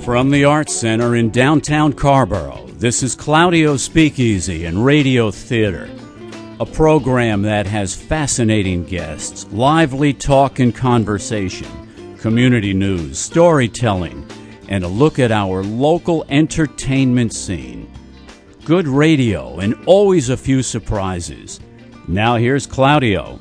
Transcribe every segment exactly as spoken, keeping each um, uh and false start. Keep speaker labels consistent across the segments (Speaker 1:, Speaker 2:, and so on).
Speaker 1: From the Arts Center in downtown Carborough, this is Claudio Speakeasy and Radio Theater, a program that has fascinating guests, lively talk and conversation, community news, storytelling, and a look at our local entertainment scene. Good radio and always a few surprises. Now here's Claudio.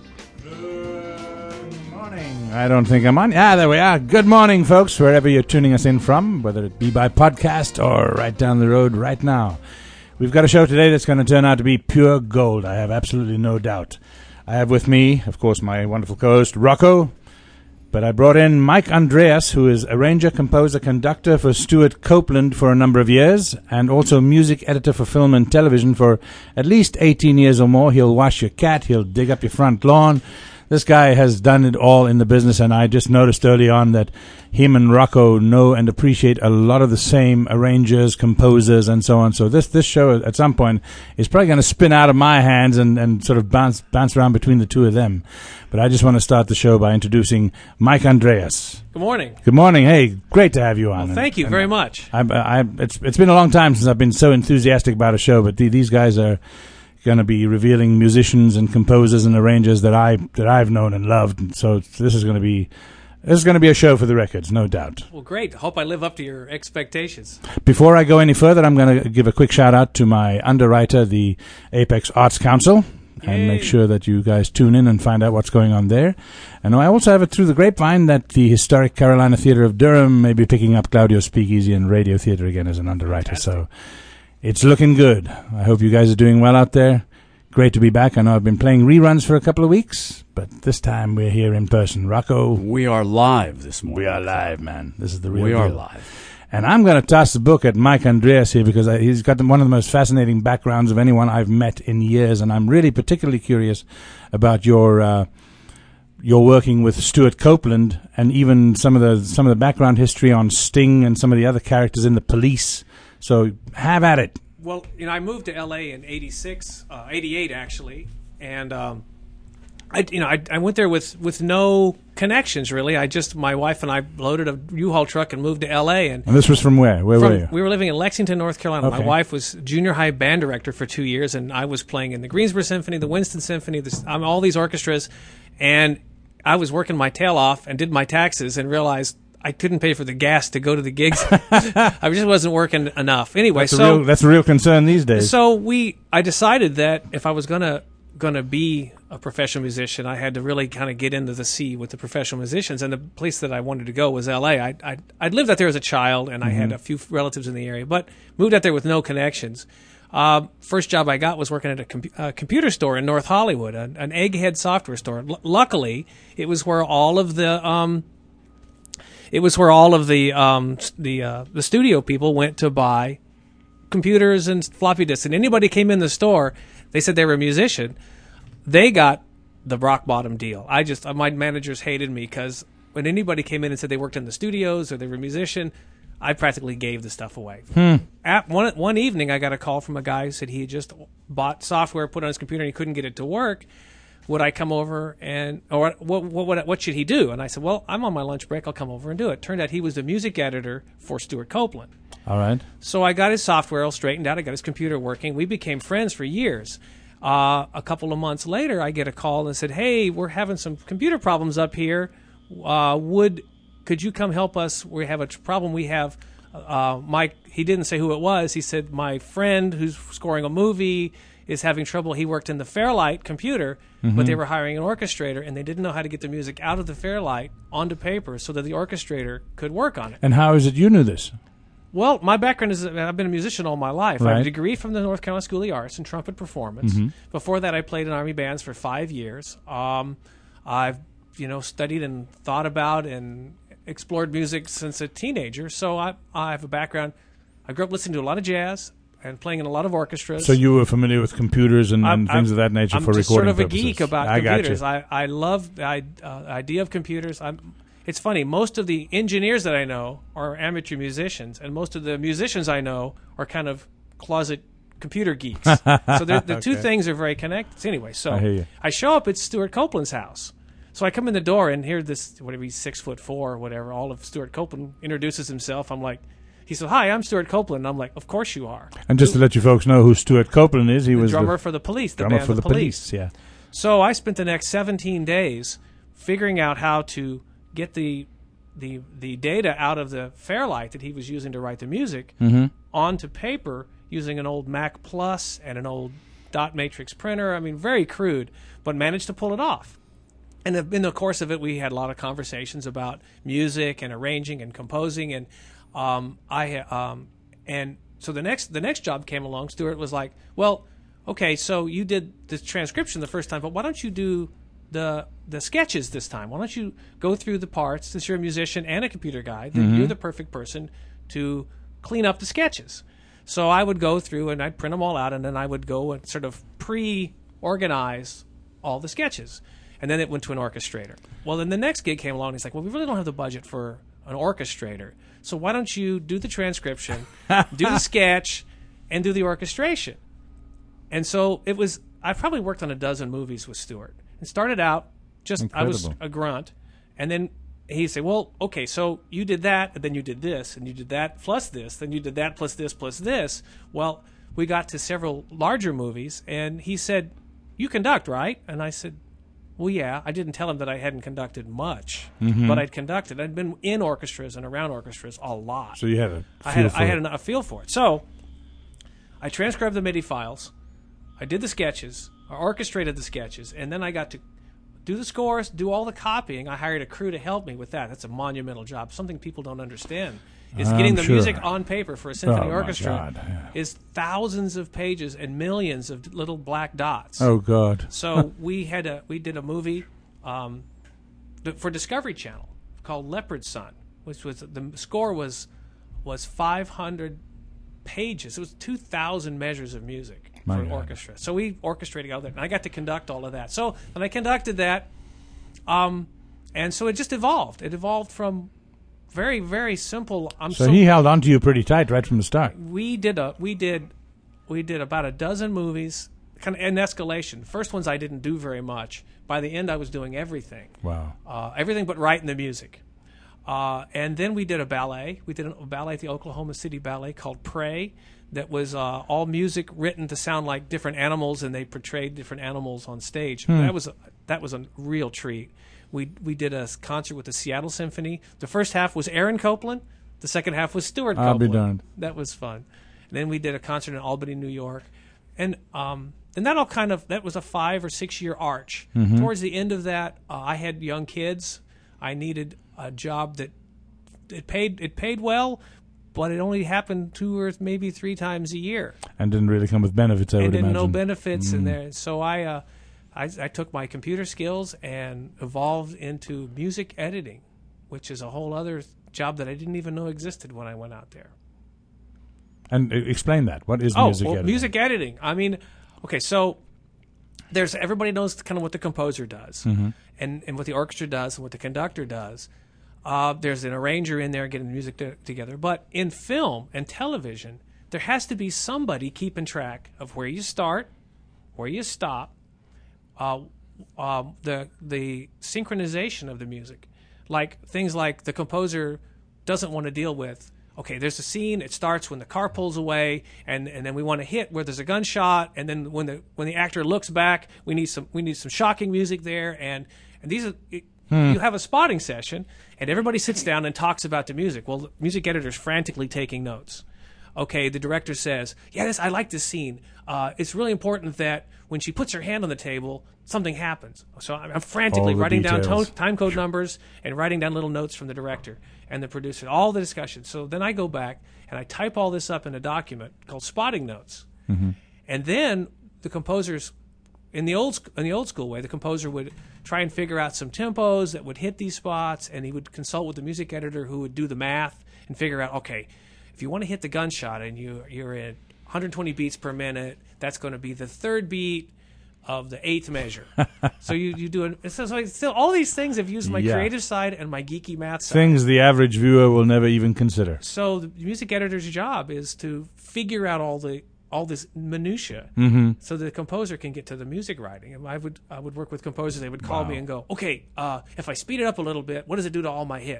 Speaker 2: I don't think I'm on. Ah, there we are. Good morning, folks, wherever you're tuning us in from, whether it be by podcast or right down the road right now. We've got a show today that's going to turn out to be pure gold. I have absolutely no doubt. I have with me, of course, my wonderful co-host, Rocco, but I brought in Mike Andreas, who is arranger, composer, conductor for Stuart Copeland for a number of years, and also music editor for film and television for at least eighteen years or more. He'll wash your cat. He'll dig up your front lawn. This guy has done it all in the business, and I just noticed early on that him and Rocco know and appreciate a lot of the same arrangers, composers, and so on. So this this show at some point is probably going to spin out of my hands and, and sort of bounce bounce around between the two of them. But I just want to start the show by introducing Mike Andreas.
Speaker 3: Good morning.
Speaker 2: Good morning. Hey, great to have you on.
Speaker 3: Well, thank you
Speaker 2: and,
Speaker 3: very
Speaker 2: and
Speaker 3: much.
Speaker 2: I, I, it's it's been a long time since I've been so enthusiastic about a show, but the, these guys are going to be revealing musicians and composers and arrangers that I that I've known and loved. And so this is going to be this is going to be a show for the records, no doubt.
Speaker 3: Well, great. Hope I live up to your expectations.
Speaker 2: Before I go any further, I'm going to give a quick shout out to my underwriter, the Apex Arts Council, and
Speaker 3: Yay.
Speaker 2: make sure that you guys tune in and find out what's going on there. And I also have it through the grapevine that the Historic Carolina Theater of Durham may be picking up Claudio Speakeasy and Radio Theater again as an underwriter. Fantastic. So it's looking good. I hope you guys are doing well out there. Great to be back. I know I've been playing reruns for a couple of weeks, but this time we're here in person. Rocco.
Speaker 1: We are live this morning.
Speaker 2: We are live, man. This is the real
Speaker 1: We
Speaker 2: deal.
Speaker 1: are live.
Speaker 2: And I'm going to toss the book at Mike Andreas here because I, he's got the, one of the most fascinating backgrounds of anyone I've met in years, and I'm really particularly curious about your uh, your working with Stuart Copeland and even some of the some of the background history on Sting and some of the other characters in The Police. So have at it.
Speaker 3: Well, you know, I moved to L A in eighty-six, uh, eighty-eight actually, and um, I, you know, I, I went there with, with no connections really. I just my wife and I loaded a U-Haul truck and moved to L A. And,
Speaker 2: and this was from where? Where
Speaker 3: from,
Speaker 2: were you?
Speaker 3: We were living in Lexington, North Carolina.
Speaker 2: Okay.
Speaker 3: My wife was junior high band director for two years, and I was playing in the Greensboro Symphony, the Winston Symphony, the, um, all these orchestras, and I was working my tail off and did my taxes and realized I couldn't pay for the gas to go to the gigs. I just wasn't working enough. Anyway,
Speaker 2: that's
Speaker 3: so
Speaker 2: a real, that's a real concern these days.
Speaker 3: So we, I decided that if I was gonna gonna be a professional musician, I had to really kind of get into the sea with the professional musicians. And the place that I wanted to go was L A. I I I'd lived out there as a child, and I mm-hmm. had a few relatives in the area, but moved out there with no connections. Uh, first job I got was working at a, com- a computer store in North Hollywood, an, an Egghead software store. L- luckily, it was where all of the um, It was where all of the um, the uh, the studio people went to buy computers and floppy disks. And anybody came in the store, they said they were a musician. They got the rock bottom deal. I just my managers hated me because when anybody came in and said they worked in the studios or they were a musician, I practically gave the stuff away.
Speaker 2: Hmm.
Speaker 3: At one one evening, I got a call from a guy who said he had just bought software, put it on his computer, and he couldn't get it to work. Would I come over and, or what, what, what, what should he do? And I said, well, I'm on my lunch break. I'll come over and do it. Turned out he was the music editor for Stuart Copeland.
Speaker 2: All right.
Speaker 3: So I got his software all straightened out. I got his computer working. We became friends for years. Uh, a couple of months later, I get a call and said, hey, we're having some computer problems up here. Uh, would, could you come help us? We have a tr- problem. We have, uh, Mike, he didn't say who it was. He said, my friend who's scoring a movie is having trouble. He worked in the Fairlight computer, mm-hmm. but they were hiring an orchestrator, and they didn't know how to get the music out of the Fairlight onto paper so that the orchestrator could work on it.
Speaker 2: And how is it you knew this?
Speaker 3: Well, my background is I've been a musician all my life.
Speaker 2: Right.
Speaker 3: I have a degree from the North Carolina School of the Arts in trumpet performance.
Speaker 2: Mm-hmm.
Speaker 3: Before that, I played in Army bands for five years. Um, I've you know studied and thought about and explored music since a teenager. So I, I have a background. I grew up listening to a lot of jazz and playing in a lot of orchestras.
Speaker 2: So you were familiar with computers and, and
Speaker 3: I'm,
Speaker 2: things of that nature
Speaker 3: I'm
Speaker 2: for
Speaker 3: just
Speaker 2: recording
Speaker 3: sort of
Speaker 2: purposes.
Speaker 3: a geek about
Speaker 2: I
Speaker 3: computers.
Speaker 2: Got you.
Speaker 3: I, I love the uh, idea of computers. I'm, it's funny, most of the engineers that I know are amateur musicians, and most of the musicians I know are kind of closet computer geeks. So the okay. two things are very connected. Anyway, so
Speaker 2: I, hear you.
Speaker 3: I show up at Stuart Copeland's house. So I come in the door and hear this, whatever he's six foot four or whatever, all of Stuart Copeland introduces himself. I'm like, he said, "Hi, I'm Stuart Copeland." And I'm like, "Of course you are."
Speaker 2: And just to let you folks know who Stuart Copeland is, he
Speaker 3: the
Speaker 2: was
Speaker 3: drummer
Speaker 2: the
Speaker 3: for the Police, the
Speaker 2: drummer
Speaker 3: band
Speaker 2: for
Speaker 3: the,
Speaker 2: the
Speaker 3: police.
Speaker 2: police. Yeah.
Speaker 3: So I spent the next seventeen days figuring out how to get the the the data out of the Fairlight that he was using to write the music
Speaker 2: Mm-hmm.
Speaker 3: onto paper using an old Mac Plus and an old dot matrix printer. I mean, very crude, but managed to pull it off. And in the course of it, we had a lot of conversations about music and arranging and composing. And um, I um, and so the next the next job came along. Stuart was like, "Well, okay, so you did the transcription the first time, but why don't you do the the sketches this time? Why don't you go through the parts? Since you're a musician and a computer guy, then
Speaker 2: Mm-hmm.
Speaker 3: you're the perfect person to clean up the sketches." So I would go through and I'd print them all out, and then I would go and sort of pre-organize all the sketches. And then it went to an orchestrator. Well, then the next gig came along, and he's like, "Well, we really don't have the budget for an orchestrator. So why don't you do the transcription, do the sketch, and do the orchestration?" And so it was, I probably worked on a dozen movies with Stuart. It started out just, I was
Speaker 2: Incredible.
Speaker 3: a grunt. And then he'd say, "Well, okay, so you did that, and then you did this, and you did that plus this, then you did that plus this plus this." Well, we got to several larger movies, and he said, "You conduct, right?" And I said, "Well, yeah." I didn't tell him that I hadn't conducted much,
Speaker 2: Mm-hmm.
Speaker 3: but I'd conducted. I'd been in orchestras and around orchestras a lot.
Speaker 2: So you had a
Speaker 3: I
Speaker 2: feel
Speaker 3: had
Speaker 2: for
Speaker 3: I had
Speaker 2: it.
Speaker 3: a, a feel for it. So I transcribed the MIDI files. I did the sketches. I orchestrated the sketches, and then I got to do the scores, do all the copying. I hired a crew to help me with that. That's a monumental job. Something people don't understand is
Speaker 2: I'm
Speaker 3: getting the
Speaker 2: sure.
Speaker 3: music on paper for a symphony
Speaker 2: Oh, my
Speaker 3: orchestra
Speaker 2: God, yeah.
Speaker 3: is thousands of pages and millions of little black dots.
Speaker 2: Oh God.
Speaker 3: So we had a we did a movie um, th- for Discovery Channel called Leopard Sun, which was the score was was five hundred pages. It was two thousand measures of music
Speaker 2: My
Speaker 3: for an
Speaker 2: God.
Speaker 3: orchestra. So we orchestrated all that, and I got to conduct all of that. So when I conducted that, um, and so it just evolved. It evolved from very very simple. I'm
Speaker 2: So
Speaker 3: so
Speaker 2: he held on to you pretty tight right from the start.
Speaker 3: we did a we did we did about a dozen movies, kind of in escalation. First ones I didn't do very much. By the end, I was doing everything,
Speaker 2: Wow.
Speaker 3: uh, everything but writing the music. Uh, and then we did a ballet. We did a ballet at the Oklahoma City Ballet called Prey, that was uh, all music written to sound like different animals, and they portrayed different animals on stage. That was a, that was a real treat. We we did a concert with the Seattle Symphony. The first half was Aaron Copland. The second half was Stuart
Speaker 2: I'll be
Speaker 3: Copeland.
Speaker 2: darned.
Speaker 3: That was fun. And then we did a concert in Albany, New York, and um, and that all kind of that was a five or six year arch.
Speaker 2: Mm-hmm.
Speaker 3: Towards the end of that, uh, I had young kids. I needed a job that it paid it paid well, but it only happened two or maybe three times a year,
Speaker 2: And didn't really come with benefits, I
Speaker 3: and
Speaker 2: would
Speaker 3: then
Speaker 2: imagine.
Speaker 3: no benefits in
Speaker 2: Mm.
Speaker 3: there. So I, uh, I I took my computer skills and evolved into music editing, which is a whole other job that I didn't even know existed when I went out there.
Speaker 2: And uh, explain that. What is
Speaker 3: Oh,
Speaker 2: music
Speaker 3: well,
Speaker 2: editing?
Speaker 3: music editing. I mean, okay, so there's everybody knows kind of what the composer does,
Speaker 2: Mm-hmm.
Speaker 3: and and what the orchestra does, and what the conductor does. Uh, there's an arranger in there getting the music to, together. But in film and television, there has to be somebody keeping track of where you start, where you stop, uh, uh, the the synchronization of the music, like things like the composer doesn't want to deal with. Okay, there's a scene. It starts when the car pulls away, and, and then we want to hit where there's a gunshot, and then when the when the actor looks back, we need some we need some shocking music there, and and these are. It, You have a spotting session, and everybody sits down and talks about the music. Well, the music editor's frantically taking notes. Okay, the director says, "Yeah, this, I like this scene. Uh, it's really important that when she puts her hand on the table, something happens." So I'm, I'm frantically
Speaker 2: All the
Speaker 3: writing down
Speaker 2: details.
Speaker 3: to- time code numbers and writing down little notes from the director and the producer, all the discussion. So then I go back and I type all this up in a document called spotting notes, and then the composers. In the old sc- in the old school way, the composer would try and figure out some tempos that would hit these spots, and he would consult with the music editor who would do the math and figure out, okay, if you want to hit the gunshot and you you're at one hundred twenty beats per minute, that's going to be the third beat of the eighth measure. So you you do it. So, so still, all these things have used my
Speaker 2: Yeah.
Speaker 3: creative side and my geeky math side.
Speaker 2: Things the average viewer will never even consider.
Speaker 3: So the music editor's job is to figure out all the all this minutia,
Speaker 2: Mm-hmm.
Speaker 3: so the composer can get to the music writing. And I would I would work with composers. They would call
Speaker 2: Wow.
Speaker 3: me and go, okay, uh, if I speed it up a little bit, what does it do to all my hits?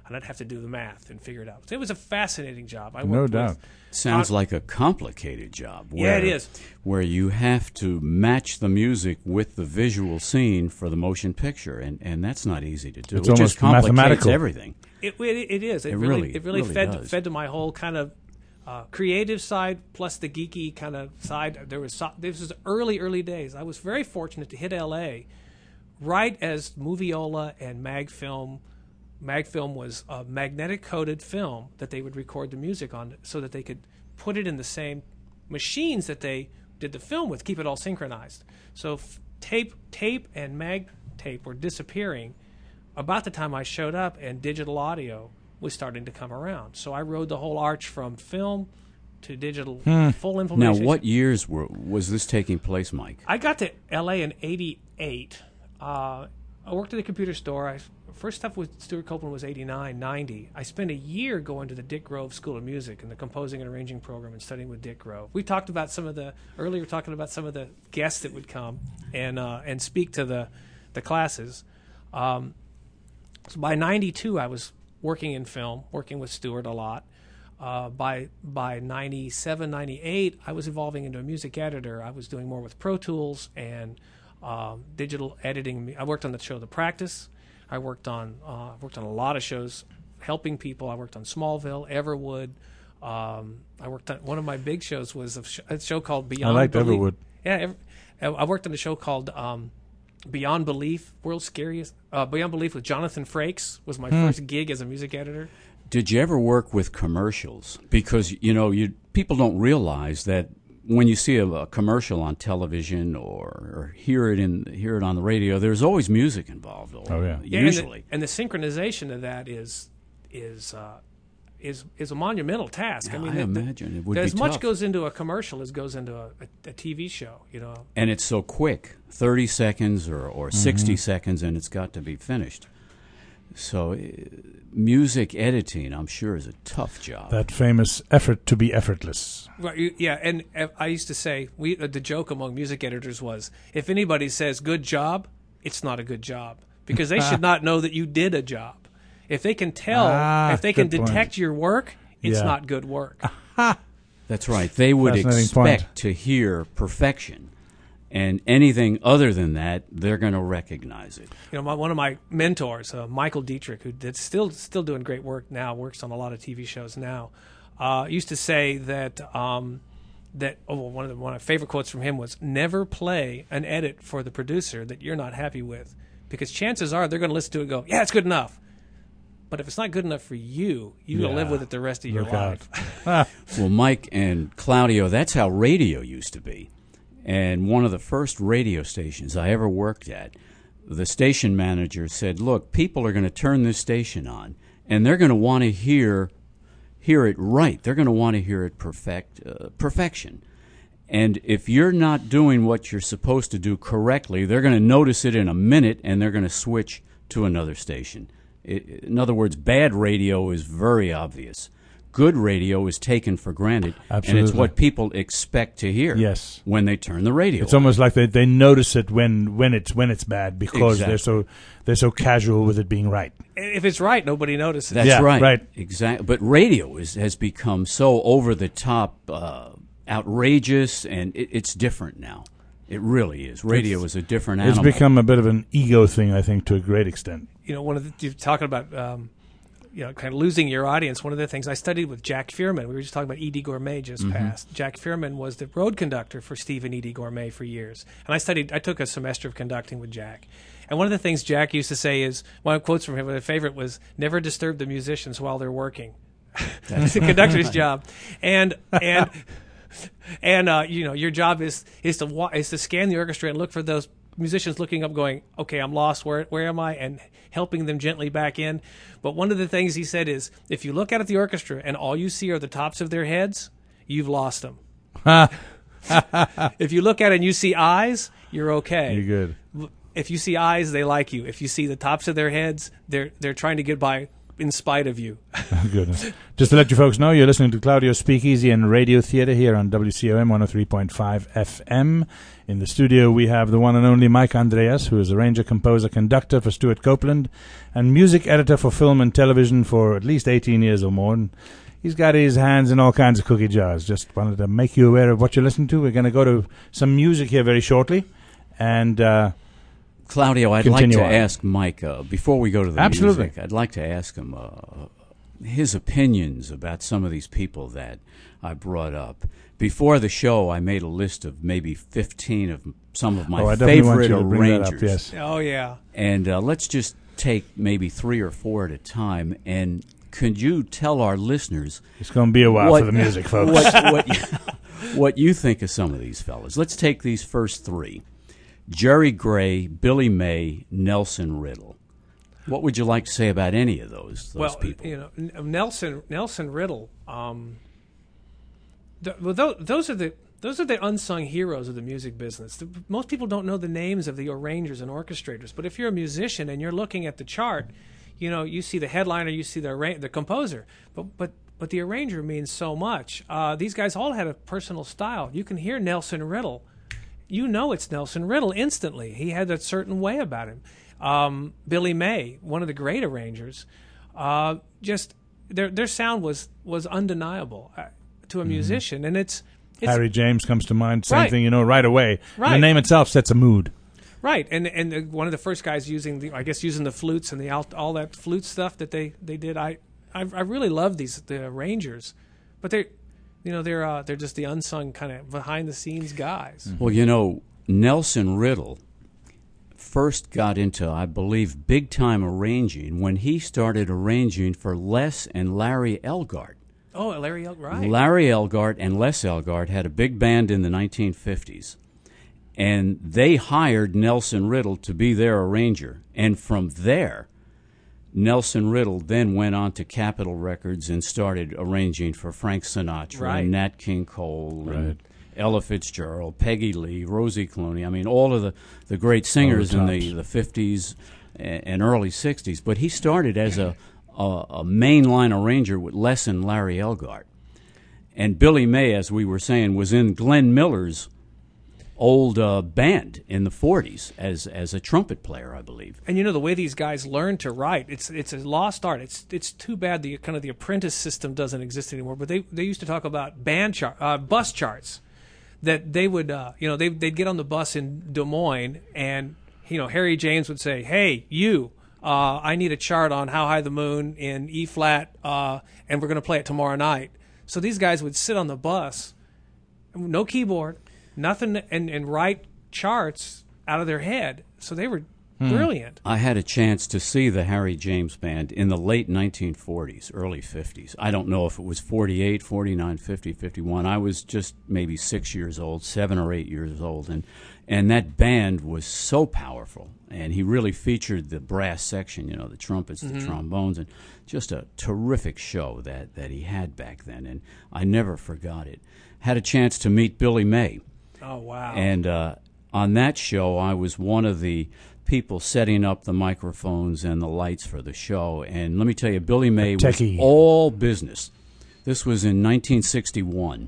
Speaker 3: and I'd have to do the math and figure it out. So it was a fascinating job. I
Speaker 2: No
Speaker 3: worked
Speaker 2: doubt.
Speaker 3: with
Speaker 1: Sounds
Speaker 3: Con-
Speaker 1: like a complicated job.
Speaker 3: Yeah,
Speaker 1: Where,
Speaker 3: it is.
Speaker 1: Where you have to match the music with the visual scene for the motion picture, and, and that's not easy to do.
Speaker 2: It's
Speaker 1: it
Speaker 2: almost
Speaker 1: just complicates
Speaker 2: mathematical.
Speaker 1: everything.
Speaker 3: It, it, it is. It,
Speaker 1: It
Speaker 3: really,
Speaker 1: really-
Speaker 3: it really,
Speaker 1: really
Speaker 3: fed
Speaker 1: does.
Speaker 3: fed to my whole kind of uh, creative side plus the geeky kind of side. There was so, this was early, early days. I was very fortunate to hit L A right as Moviola and Magfilm. Magfilm was a magnetic coated film that they would record the music on, so that they could put it in the same machines that they did the film with, keep it all synchronized. So f- tape, tape, and mag tape were disappearing about the time I showed up, and digital audio was starting to come around. So I rode the whole arch from film to digital, full
Speaker 1: Now,
Speaker 3: implementation.
Speaker 1: what years were was this taking place, Mike?
Speaker 3: I got to L A in eighty-eight. Uh, I worked at a computer store. I, first stuff with Stuart Copeland was eighty-nine, ninety. I spent a year going to the Dick Grove School of Music and the composing and arranging program and studying with Dick Grove. We talked about some of the, earlier talking about some of the guests that would come and uh, and speak to the, the classes. Um, so by ninety-two, I was working in film, working with Stuart a lot. Uh, by by ninety-seven, ninety-eight, I was evolving into a music editor. I was doing more with Pro Tools and um, digital editing. I worked on the show The Practice. I worked on uh, worked on a lot of shows, helping people. I worked on Smallville, Everwood. Um, I worked on one of my big shows was a, sh- a show called Beyond.
Speaker 2: I liked
Speaker 3: Belief.
Speaker 2: Everwood.
Speaker 3: Yeah, Ever- I worked on a show called um, Beyond Belief, World's Scariest. Uh, Beyond Belief with Jonathan Frakes was my
Speaker 2: Hmm.
Speaker 3: first gig as a music editor.
Speaker 1: Did you ever work with commercials? Because you know, you people don't realize that when you see a, a commercial on television or, or hear it in hear it on the radio, there's always music involved.
Speaker 2: Oh, yeah.
Speaker 3: Yeah, and the-
Speaker 1: usually.
Speaker 3: and the, synchronization of that is is uh, is is a monumental task.
Speaker 1: Yeah,
Speaker 3: I mean,
Speaker 1: I
Speaker 3: the- the-
Speaker 1: imagine it would
Speaker 3: as
Speaker 1: be
Speaker 3: much
Speaker 1: tough.
Speaker 3: goes into a commercial as goes into a, a, a T V show. You know,
Speaker 1: And it's so quick, thirty seconds or, or
Speaker 2: Mm-hmm.
Speaker 1: sixty seconds, and it's got to be finished. So, uh, music editing, I'm sure, is a tough job.
Speaker 2: That famous effort to be effortless.
Speaker 3: right? you- Yeah, and uh, I used to say we uh, the joke among music editors was if anybody says good job, it's not a good job because they should not know that you did a job. If they can tell,
Speaker 2: Ah,
Speaker 3: if they can
Speaker 2: good point.
Speaker 3: detect your work, it's
Speaker 2: Yeah.
Speaker 3: not good work.
Speaker 1: That's right. They would
Speaker 2: Fascinating
Speaker 1: expect
Speaker 2: point.
Speaker 1: to hear perfection, and anything other than that, they're going to recognize it.
Speaker 3: You know, my, one of my mentors, uh, Michael Dietrich, who did still still doing great work now, works on a lot of T V shows now, uh, used to say that um, that oh, well, one of the one of my favorite quotes from him was, "Never play an edit for the producer that you're not happy with, because chances are they're going to listen to it and go, yeah, it's good enough. But if it's not good enough for you, you're going
Speaker 2: Yeah.
Speaker 3: to live with it the rest of your
Speaker 2: Look
Speaker 3: life."
Speaker 2: out.
Speaker 1: Well, Mike and Claudio, that's how radio used to be. And one of the first radio stations I ever worked at, the station manager said, look, people are going to turn this station on, and they're going to want to hear hear it right. They're going to want to hear it perfect uh, perfection. And if you're not doing what you're supposed to do correctly, they're going to notice it in a minute, and they're going to switch to another station. It, in other words, bad radio is very obvious. Good radio is taken for granted, and it's
Speaker 2: Absolutely.
Speaker 1: what people expect to hear
Speaker 2: Yes.
Speaker 1: when they turn the radio
Speaker 2: It's
Speaker 1: on.
Speaker 2: almost like they, they notice it when, when it's when it's bad because they're
Speaker 1: Exactly.
Speaker 2: so they're so casual with it being right.
Speaker 3: If it's right, nobody notices.
Speaker 1: That's
Speaker 2: Yeah,
Speaker 1: right.
Speaker 2: right.
Speaker 1: Exactly. But radio is, has become so over the top, uh, outrageous, and it, it's different now. It really is. Radio
Speaker 2: It's-
Speaker 1: is a different
Speaker 2: It's
Speaker 1: animal.
Speaker 2: become a bit of an ego thing, I think, to a great extent.
Speaker 3: You know, one of the, you're talking about, um, you know, kind of losing your audience. One of the things I studied with Jack Fearman, we were just talking about Edie Gourmet just passed. Jack Fearman was the road conductor for Steve and Edie Gourmet for years. And I studied, I took a semester of conducting with Jack. And one of the things Jack used to say is, one of the quotes from him, my favorite was, never disturb the musicians while they're working. It's a conductor's job. And, and, and, uh, you know, your job is, is to wa- is to scan the orchestra and look for those musicians looking up going, okay, I'm lost. Where, where am I? And helping them gently back in. But one of the things he said is, if you look out at the orchestra and all you see are the tops of their heads, you've lost them. If you look at it and you see eyes, you're okay.
Speaker 2: You're good.
Speaker 3: If you see eyes, they like you. If you see the tops of their heads, they're they're trying to get by in spite of you.
Speaker 2: Goodness. Just to let you folks know, you're listening to Claudio Speakeasy and Radio Theatre here on W C O M one oh three point five F M. In the studio, we have the one and only Mike Andreas, who is arranger, composer, conductor for Stuart Copeland, and music editor for film and television for at least eighteen years or more. And he's got his hands in all kinds of cookie jars. Just wanted to make you aware of what you're listening to. We're going to go to some music here very shortly. And uh,
Speaker 1: Claudio, I'd like
Speaker 2: continue
Speaker 1: to
Speaker 2: on.
Speaker 1: ask Mike, uh, before we go to the
Speaker 2: Absolutely.
Speaker 1: music, I'd like to ask him uh, his opinions about some of these people that I brought up. Before the show, I made a list of maybe fifteen of some of my
Speaker 2: oh, I definitely want
Speaker 1: favorite
Speaker 2: you to bring that up,
Speaker 1: arrangers.
Speaker 2: yes.
Speaker 3: Oh, yeah.
Speaker 1: And uh, let's just take maybe three or four at a time. And could you tell our listeners
Speaker 2: It's going to be a while
Speaker 1: what,
Speaker 2: for the music, folks.
Speaker 1: what, what, you, what you think of some of these fellas? Let's take these first three. Jerry Gray, Billy May, Nelson Riddle. What would you like to say about any of those those
Speaker 3: well,
Speaker 1: people?
Speaker 3: you know, N- Nelson Nelson Riddle. Um, th- well, th- those are the those are the unsung heroes of the music business. The, most people don't know the names of the arrangers and orchestrators. But if you're a musician and you're looking at the chart, you know, you see the headliner, you see the arra- the composer. But but but the arranger means so much. Uh, these guys all had a personal style. You can hear Nelson Riddle. You know it's Nelson Riddle instantly. He had a certain way about him. Um, Billy May, one of the great arrangers, uh, just their their sound was was undeniable uh, to a
Speaker 2: Mm-hmm.
Speaker 3: musician, and it's, it's
Speaker 2: Harry James comes to mind. Same
Speaker 3: Right.
Speaker 2: thing, you know, right away.
Speaker 3: Right.
Speaker 2: The name itself sets a mood.
Speaker 3: right. And and the, one of the first guys using the I guess using the flutes and the alt, all that flute stuff that they, they did. I, I I really love these the arrangers, but they. You know, they're uh, they're just the unsung kind of behind-the-scenes guys.
Speaker 1: Well, you know, Nelson Riddle first got into, I believe, big-time arranging when he started arranging for Les and Larry Elgart.
Speaker 3: Oh, Larry El- right.
Speaker 1: Larry Elgart and Les Elgart had a big band in the nineteen fifties, and they hired Nelson Riddle to be their arranger. And from there, Nelson Riddle then went on to Capitol Records and started arranging for Frank Sinatra
Speaker 3: Right.
Speaker 1: and Nat King Cole
Speaker 2: Right.
Speaker 1: and Ella Fitzgerald, Peggy Lee, Rosie Clooney. I mean, all of the, the great singers
Speaker 2: All
Speaker 1: in
Speaker 2: the
Speaker 1: the,
Speaker 2: tops.
Speaker 1: the fifties and, and early sixties. But he started as a, a, a mainline arranger with Les and Larry Elgart. And Billy May, as we were saying, was in Glenn Miller's old uh, band in the forties as as a trumpet player, I believe.
Speaker 3: And you know the way these guys learn to write, it's it's a lost art. It's it's too bad the kind of the apprentice system doesn't exist anymore. But they, they used to talk about band chart, uh, bus charts, that they would uh, you know they they'd get on the bus in Des Moines, and you know Harry James would say, "Hey, you, uh, I need a chart on How High the Moon in E flat, uh, and we're going to play it tomorrow night." So these guys would sit on the bus, no keyboard, nothing, and and write charts out of their head. So they were brilliant.
Speaker 1: I had a chance to see the Harry James Band in the late nineteen forties, early fifties. I don't know if it was forty-eight, forty-nine, fifty, fifty-one. I was just maybe six years old, seven or eight years old, and and that band was so powerful. And he really featured the brass section, you know, the trumpets, the trombones, and just a terrific show that, that he had back then. And I never forgot it. Had a chance to meet Billy May.
Speaker 3: Oh wow!
Speaker 1: And uh, on that show, I was one of the people setting up the microphones and the lights for the show. And let me tell you, Billy May was
Speaker 2: techie.
Speaker 1: all business. This was in nineteen sixty-one.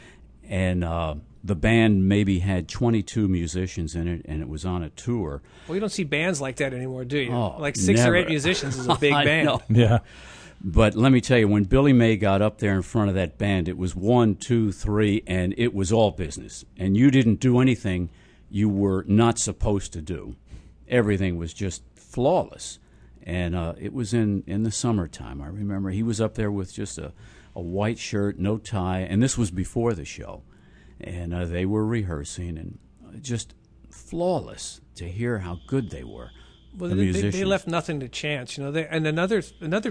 Speaker 1: And uh, the band maybe had twenty-two musicians in it, and it was on a tour.
Speaker 3: Well, you don't see bands like that anymore, do you?
Speaker 1: Oh,
Speaker 3: like six
Speaker 1: never.
Speaker 3: or eight musicians is a big
Speaker 1: I
Speaker 3: band.
Speaker 1: know.
Speaker 2: Yeah.
Speaker 1: But let me tell you, when Billy May got up there in front of that band, it was one, two, three, and it was all business. And you didn't do anything you were not supposed to do. Everything was just flawless. And uh, it was in, in the summertime. I remember he was up there with just a, a white shirt, no tie, and this was before the show. And uh, they were rehearsing, and just flawless to hear how good they were.
Speaker 3: Well,
Speaker 1: the
Speaker 3: they, they,
Speaker 1: musicians.
Speaker 3: they left nothing to chance, you know. They, and another, another.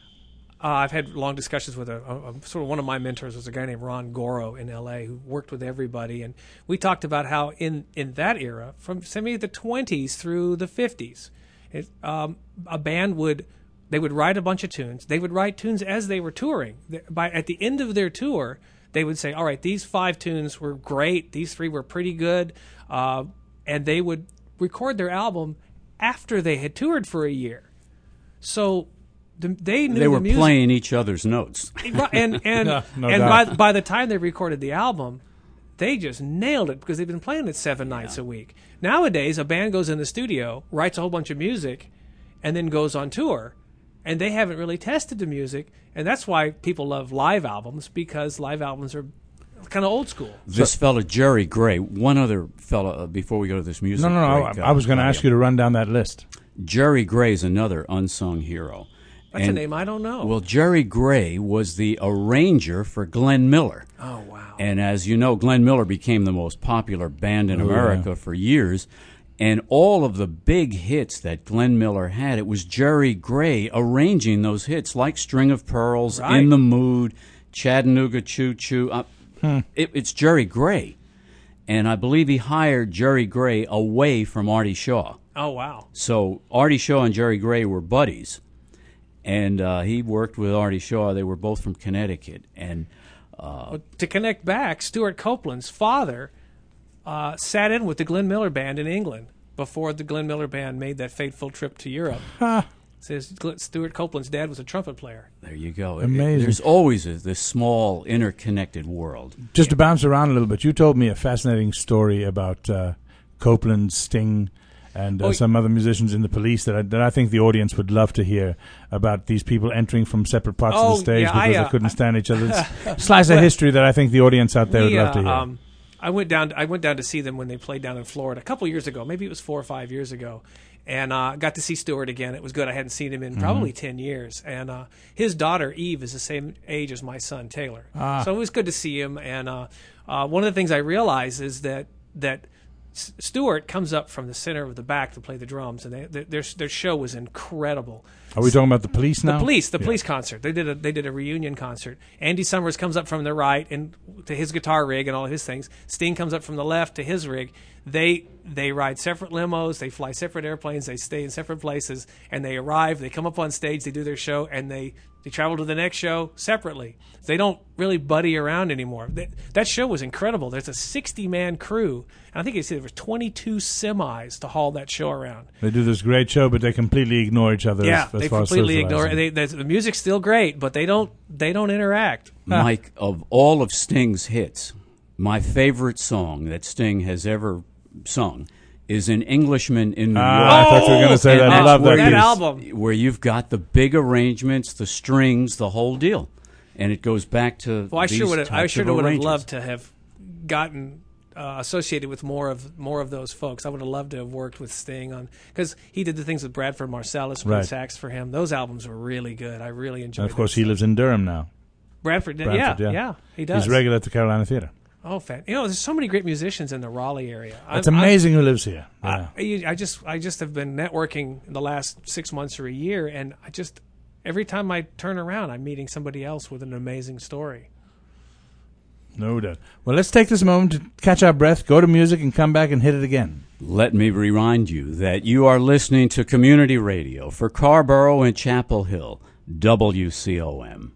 Speaker 3: Uh, I've had long discussions with a, a, a sort of one of my mentors was a guy named Ron Goro in L A who worked with everybody, and we talked about how in, in that era, from maybe the twenties through the fifties, it, um, a band would they would write a bunch of tunes. They would write tunes as they were touring. They, by at the end of their tour, they would say, "All right, these five tunes were great. These three were pretty good," uh, and they would record their album after they had toured for a year. So the, they knew
Speaker 1: They were
Speaker 3: the music.
Speaker 1: playing each other's notes.
Speaker 3: and and
Speaker 2: No, no
Speaker 3: and
Speaker 2: doubt.
Speaker 3: by by the time they recorded the album, they just nailed it because they've been playing it seven nights a week. Nowadays, a band goes in the studio, writes a whole bunch of music, and then goes on tour, and they haven't really tested the music, and that's why people love live albums, because live albums are kind of old school.
Speaker 1: This fella, Jerry Gray, one other fella, uh, before we go to this music
Speaker 2: No, no, no.
Speaker 1: break,
Speaker 2: I,
Speaker 1: uh,
Speaker 2: I was going to
Speaker 1: Claudio.
Speaker 2: ask you to run down that list.
Speaker 1: Jerry Gray's another unsung hero.
Speaker 3: That's
Speaker 1: And-
Speaker 3: a name I don't know.
Speaker 1: Well, Jerry Gray was the arranger for Glenn Miller.
Speaker 3: oh, wow.
Speaker 1: And as you know, Glenn Miller became the most popular band in
Speaker 2: Oh,
Speaker 1: America
Speaker 2: yeah.
Speaker 1: for years. And all of the big hits that Glenn Miller had, it was Jerry Gray arranging those hits, like String of Pearls,
Speaker 3: Right.
Speaker 1: In the Mood, Chattanooga Choo Choo. Uh,
Speaker 2: Hmm.
Speaker 1: it, it's Jerry Gray. And I believe he hired Jerry Gray away from Artie Shaw.
Speaker 3: Oh, wow.
Speaker 1: So Artie Shaw and Jerry Gray were buddies. And uh, he worked with Artie Shaw. They were both from Connecticut. And
Speaker 3: Well, to connect back, Stuart Copeland's father uh, sat in with the Glenn Miller Band in England before the Glenn Miller Band made that fateful trip to Europe. Says Gl- Stuart Copeland's dad was a trumpet player.
Speaker 1: there you go.
Speaker 2: Amazing.
Speaker 1: There's always a, this small, interconnected world.
Speaker 2: Just to bounce around a little bit, you told me a fascinating story about uh, Copeland, Sting, and uh,
Speaker 3: Oh,
Speaker 2: some other musicians in the Police that I, that I think the audience would love to hear about these people entering from separate parts of
Speaker 3: Oh,
Speaker 2: the stage
Speaker 3: yeah, I,
Speaker 2: because
Speaker 3: uh,
Speaker 2: they couldn't stand each other. It's slice of history that I think the audience out there
Speaker 3: We,
Speaker 2: would love to
Speaker 3: uh,
Speaker 2: hear.
Speaker 3: um, I went down. I went down to see them when they played down in Florida a couple years ago. Maybe it was four or five years ago, and uh, got to see Stuart again. It was good. I hadn't seen him in probably ten years, and uh, his daughter Eve is the same age as my son Taylor.
Speaker 2: Ah.
Speaker 3: So it was good to see him. And uh, uh, one of the things I realized is that that S- Stuart comes up from the center of the back to play the drums, and they, they, their their show was incredible.
Speaker 2: Are we talking about the Police now?
Speaker 3: The Police, the
Speaker 2: Yeah.
Speaker 3: Police concert. They did a they did a reunion concert. Andy Summers comes up from the right and to his guitar rig and all of his things. Sting comes up from the left to his rig. They they ride separate limos, they fly separate airplanes, they stay in separate places, and they arrive. They come up on stage, they do their show, and they they travel to the next show separately. They don't really buddy around anymore. That, that show was incredible. There's a sixty man crew, and I think they said there were twenty-two semis to haul that show around.
Speaker 2: They do this great show, but they completely ignore each other.
Speaker 3: Yeah,
Speaker 2: as, as
Speaker 3: they
Speaker 2: far as
Speaker 3: completely ignore
Speaker 2: socializing.
Speaker 3: it. They, they, the music's still great, but they don't they don't interact.
Speaker 1: Mike, of all of Sting's hits, my favorite song that Sting has ever sung is An Englishman in New
Speaker 2: Ah,
Speaker 1: York.
Speaker 2: I thought you were going to say
Speaker 1: And
Speaker 2: that. I
Speaker 1: that's
Speaker 2: love that
Speaker 1: where
Speaker 3: that
Speaker 2: piece.
Speaker 3: album.
Speaker 1: Where you've got the big arrangements, the strings, the whole deal. And it goes back to
Speaker 3: Well, I
Speaker 1: these
Speaker 3: sure would have. I
Speaker 1: types
Speaker 3: sure
Speaker 1: of
Speaker 3: would have
Speaker 1: arrangers.
Speaker 3: loved to have gotten uh, associated with more of more of those folks. I would have loved to have worked with Sting on because he did the things with Bradford Marsalis, played
Speaker 2: Right.
Speaker 3: sax for him. Those albums were really good. I really enjoyed.
Speaker 2: And of course,
Speaker 3: them.
Speaker 2: he lives in Durham now.
Speaker 3: Bradford, did,
Speaker 2: Bradford,
Speaker 3: yeah,
Speaker 2: yeah.
Speaker 3: yeah, he does.
Speaker 2: He's regular at the Carolina Theater.
Speaker 3: Oh, fan! You know, there's so many great musicians in the Raleigh area.
Speaker 2: It's
Speaker 3: I'm- I'm-
Speaker 2: amazing who lives here. Yeah.
Speaker 3: I, I just I just have been networking in the last six months or a year, and I just every time I turn around, I'm meeting somebody else with an amazing story.
Speaker 2: No doubt. Well, let's take this moment to catch our breath, go to music, and come back and hit it again.
Speaker 1: Let me remind you that you are listening to Community Radio for Carborough and Chapel Hill, W C O M.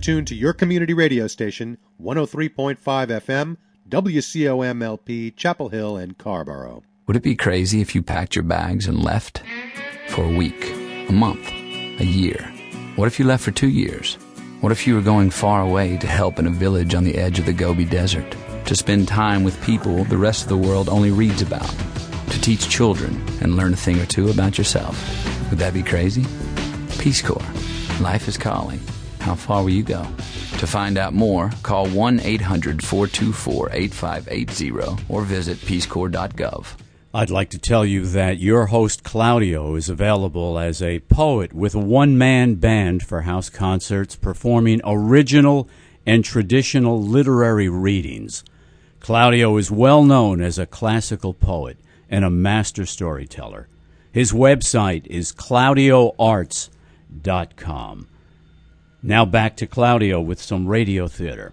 Speaker 4: tuned to your community radio station, one oh three point five F M, W C O M L P, Chapel Hill and Carborough.
Speaker 5: Would it be crazy if you packed your bags and left? For a week, a month, a year. What if you left for two years? What if you were going far away to help in a village on the edge of the Gobi Desert? To spend time with people the rest of the world only reads about? To teach children and learn a thing or two about yourself? Would that be crazy? Peace Corps. Life is calling. How far will you go? To find out more, call one eight hundred four two four eight five eight zero or visit peace corps dot gov.
Speaker 1: I'd like to tell you that your host Claudio is available as a poet with a one-man band for house concerts performing original and traditional literary readings. Claudio is well known as a classical poet and a master storyteller. His website is claudio arts dot com. Now back to Claudio with some radio theater.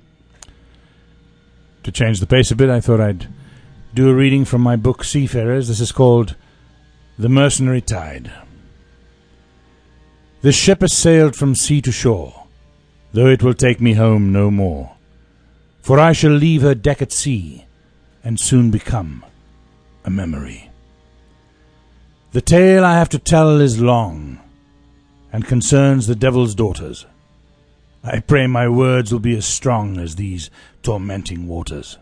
Speaker 2: To change the pace a bit, I thought I'd do a reading from my book Seafarers. This is called The Mercenary Tide. This ship has sailed from sea to shore, though it will take me home no more. For I shall leave her deck at sea, and soon become a memory. The tale I have to tell is long, and concerns the devil's daughters. I pray my words will be as strong as these tormenting waters.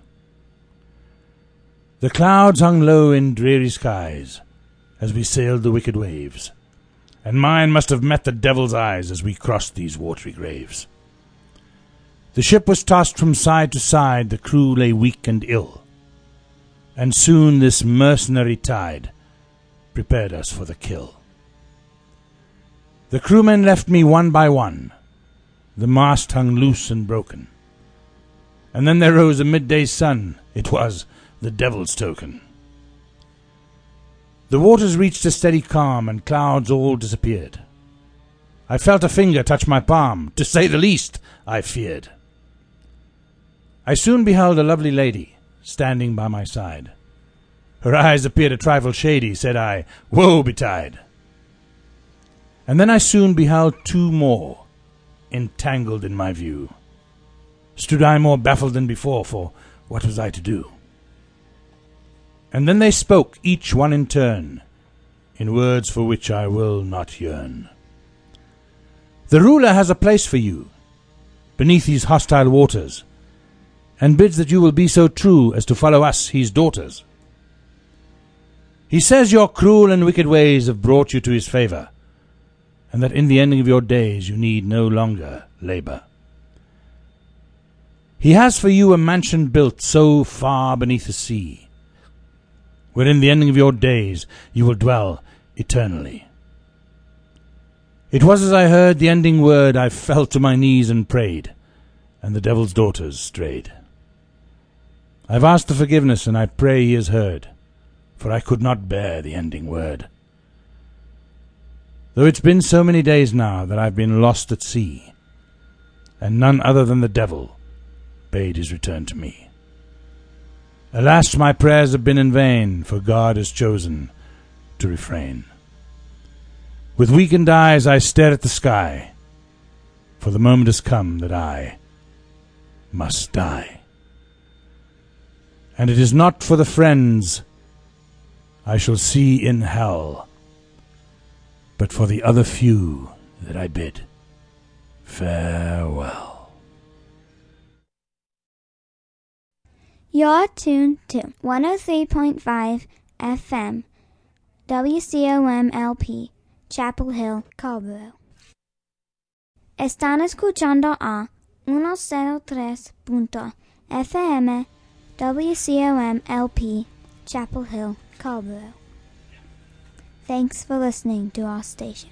Speaker 2: The clouds hung low in dreary skies as we sailed the wicked waves, and mine must have met the devil's eyes as we crossed these watery graves. The ship was tossed from side to side, the crew lay weak and ill, and soon this mercenary tide prepared us for the kill. The crewmen left me one by one, the mast hung loose and broken, and then there rose a midday sun, it was the devil's token. The waters reached a steady calm, and clouds all disappeared. I felt a finger touch my palm, to say the least, I feared. I soon beheld a lovely lady, standing by my side. Her eyes appeared a trifle shady, said I, woe betide. And then I soon beheld two more, entangled in my view. Stood I more baffled than before, for what was I to do? And then they spoke, each one in turn, in words for which I will not yearn. The ruler has a place for you, beneath these hostile waters, and bids that you will be so true as to follow us, his daughters. He says your cruel and wicked ways have brought you to his favor, and that in the ending of your days you need no longer labor. He has for you a mansion built so far beneath the sea, where in the ending of your days you will dwell eternally. It was as I heard the ending word, I fell to my knees and prayed, and the devil's daughters strayed. I've asked for forgiveness, and I pray he has heard, for I could not bear the ending word. Though it's been so many days now that I've been lost at sea, and none other than the devil bade his return to me. Alas, my prayers have been in vain, for God has chosen to refrain. With weakened eyes I stare at the sky, for the moment has come that I must die. And it is not for the friends I shall see in hell, but for the other few that I bid farewell.
Speaker 6: You're tuned to one oh three point five F M, W C O M L P, Chapel Hill, Carborough. Están escuchando a one oh three punto F M, W C O M L P, Chapel Hill, Carborough. Thanks for listening to our station.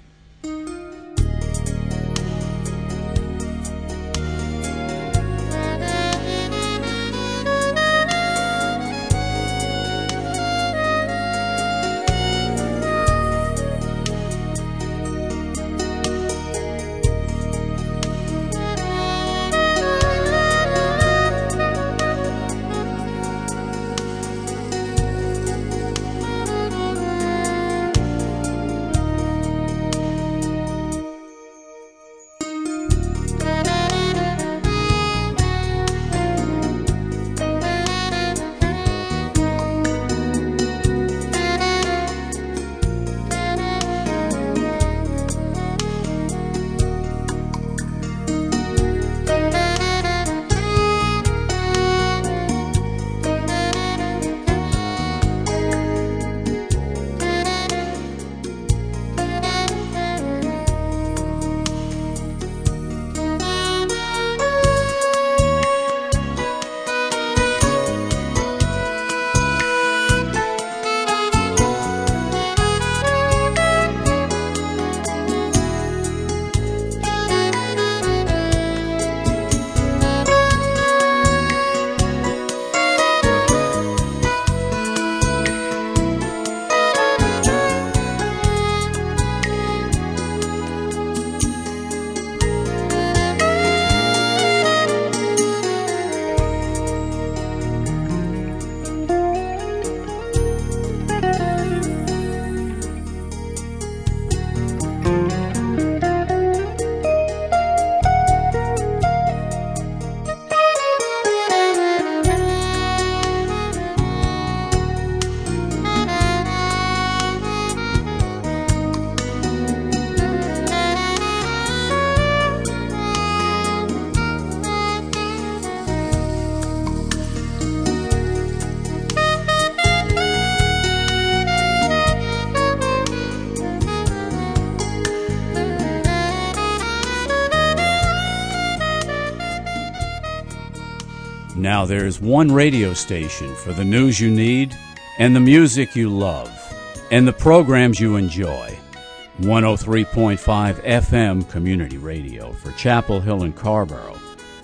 Speaker 1: Now there's one radio station for the news you need and the music you love and the programs you enjoy. one oh three point five F M Community Radio for Chapel Hill and Carrboro,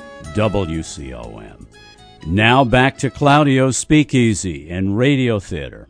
Speaker 1: W C O M. Now back to Claudio's Speakeasy and Radio Theater.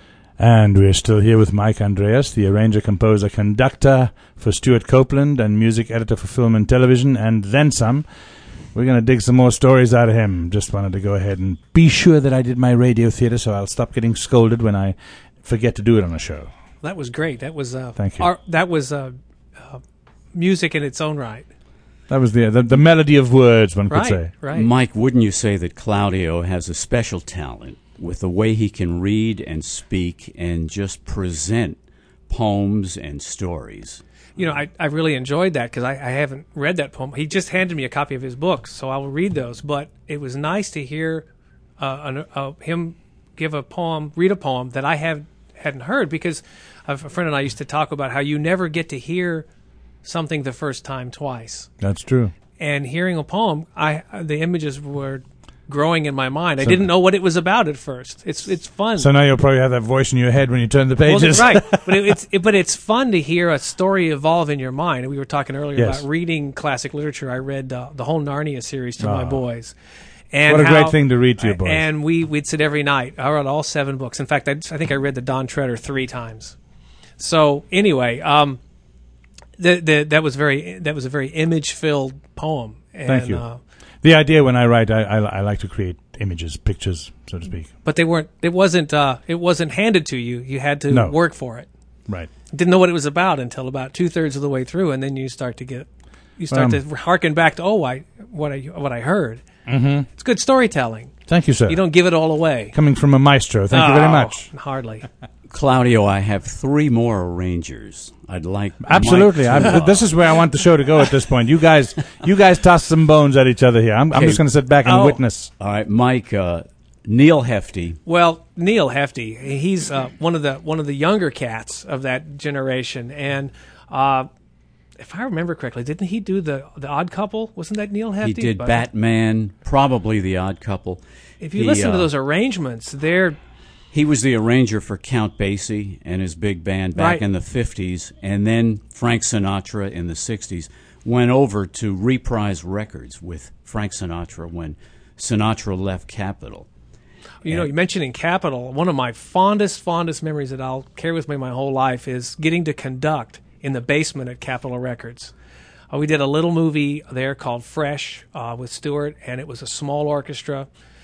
Speaker 2: And we're still here with Mike Andreas, the arranger, composer, conductor for Stuart Copeland and music editor for film and television, and then some. We're going to dig some more stories out of him. Just wanted to go ahead and be sure that I did my radio theater so I'll stop getting scolded when I forget to do it on a show.
Speaker 3: That was great. That was uh,
Speaker 2: Thank you.
Speaker 3: Our, that was uh, uh, music in its own right.
Speaker 2: That was the, the the melody of words, one could
Speaker 3: Right,
Speaker 2: say.
Speaker 3: right.
Speaker 1: Mike, wouldn't you say that Claudio has a special talent with the way he can read and speak and just present poems and stories?
Speaker 3: You know, I, I really enjoyed that because I, I haven't read that poem. He just handed me a copy of his books, so I will read those. But it was nice to hear uh, an, uh, him give a poem, read a poem that I have, hadn't heard, because a friend and I used to talk about how you never get to hear something the first time twice.
Speaker 2: That's true.
Speaker 3: And hearing a poem, I the images were growing in my mind. I
Speaker 2: So-
Speaker 3: didn't know what it was about at first. It's it's fun.
Speaker 2: So now you'll probably have that voice in your head when you turn the
Speaker 3: Well,
Speaker 2: pages.
Speaker 3: right, but it, it's it, but it's fun to hear a story evolve in your mind. We were talking earlier
Speaker 2: Yes.
Speaker 3: about reading classic literature. I read uh, the whole Narnia series to my
Speaker 2: Oh.
Speaker 3: boys. And
Speaker 2: What a
Speaker 3: how-
Speaker 2: great thing to read to your boys.
Speaker 3: And we we'd sit every night. I read all seven books. In fact, I, I think I read the Don Treader three times. So anyway, um, the, the, that was very that was a very image filled poem. And,
Speaker 2: Thank you.
Speaker 3: Uh,
Speaker 2: The idea when I write, I, I, I like to create images, pictures, so to speak.
Speaker 3: but they weren't. It wasn't. Uh, it wasn't handed to you. You had to
Speaker 2: No.
Speaker 3: work for it.
Speaker 2: Right.
Speaker 3: Didn't know what it was about until about two thirds of the way through, and then you start to get, you start
Speaker 2: Um,
Speaker 3: to harken back to oh, I what I what I heard. Mm-hmm. It's good storytelling.
Speaker 2: Thank you, sir.
Speaker 3: You don't give it all away.
Speaker 2: Coming from a maestro. Thank you very
Speaker 3: Oh,
Speaker 2: much.
Speaker 3: Hardly.
Speaker 1: Claudio, I have three more arrangers. I'd like
Speaker 2: Absolutely.
Speaker 1: Mike to,
Speaker 2: I'm, this is where I want the show to go at this point. You guys, you guys toss some bones at each other here. I'm, I'm
Speaker 1: Okay.
Speaker 2: just going to sit back and
Speaker 3: Oh.
Speaker 2: witness.
Speaker 1: All right, Mike. Uh, Neil Hefti.
Speaker 3: Well, Neil Hefti, he's uh, one of the one of the younger cats of that generation, and uh, if I remember correctly, didn't he do the the Odd Couple? Wasn't that Neil Hefti?
Speaker 1: He did
Speaker 3: But
Speaker 1: Batman, probably The Odd Couple.
Speaker 3: If you
Speaker 1: He,
Speaker 3: listen to
Speaker 1: uh,
Speaker 3: those arrangements, they're
Speaker 1: He was the arranger for Count Basie and his big band back
Speaker 3: Right.
Speaker 1: in the fifties, and then Frank Sinatra in the sixties went over to Reprise Records with Frank Sinatra when Sinatra left Capitol.
Speaker 3: You know, you mentioning Capitol, one of my fondest, fondest memories that I'll carry with me my whole life is getting to conduct in the basement at Capitol Records. Uh, we did a little movie there called Fresh uh, with Stewart, and it was a small orchestra.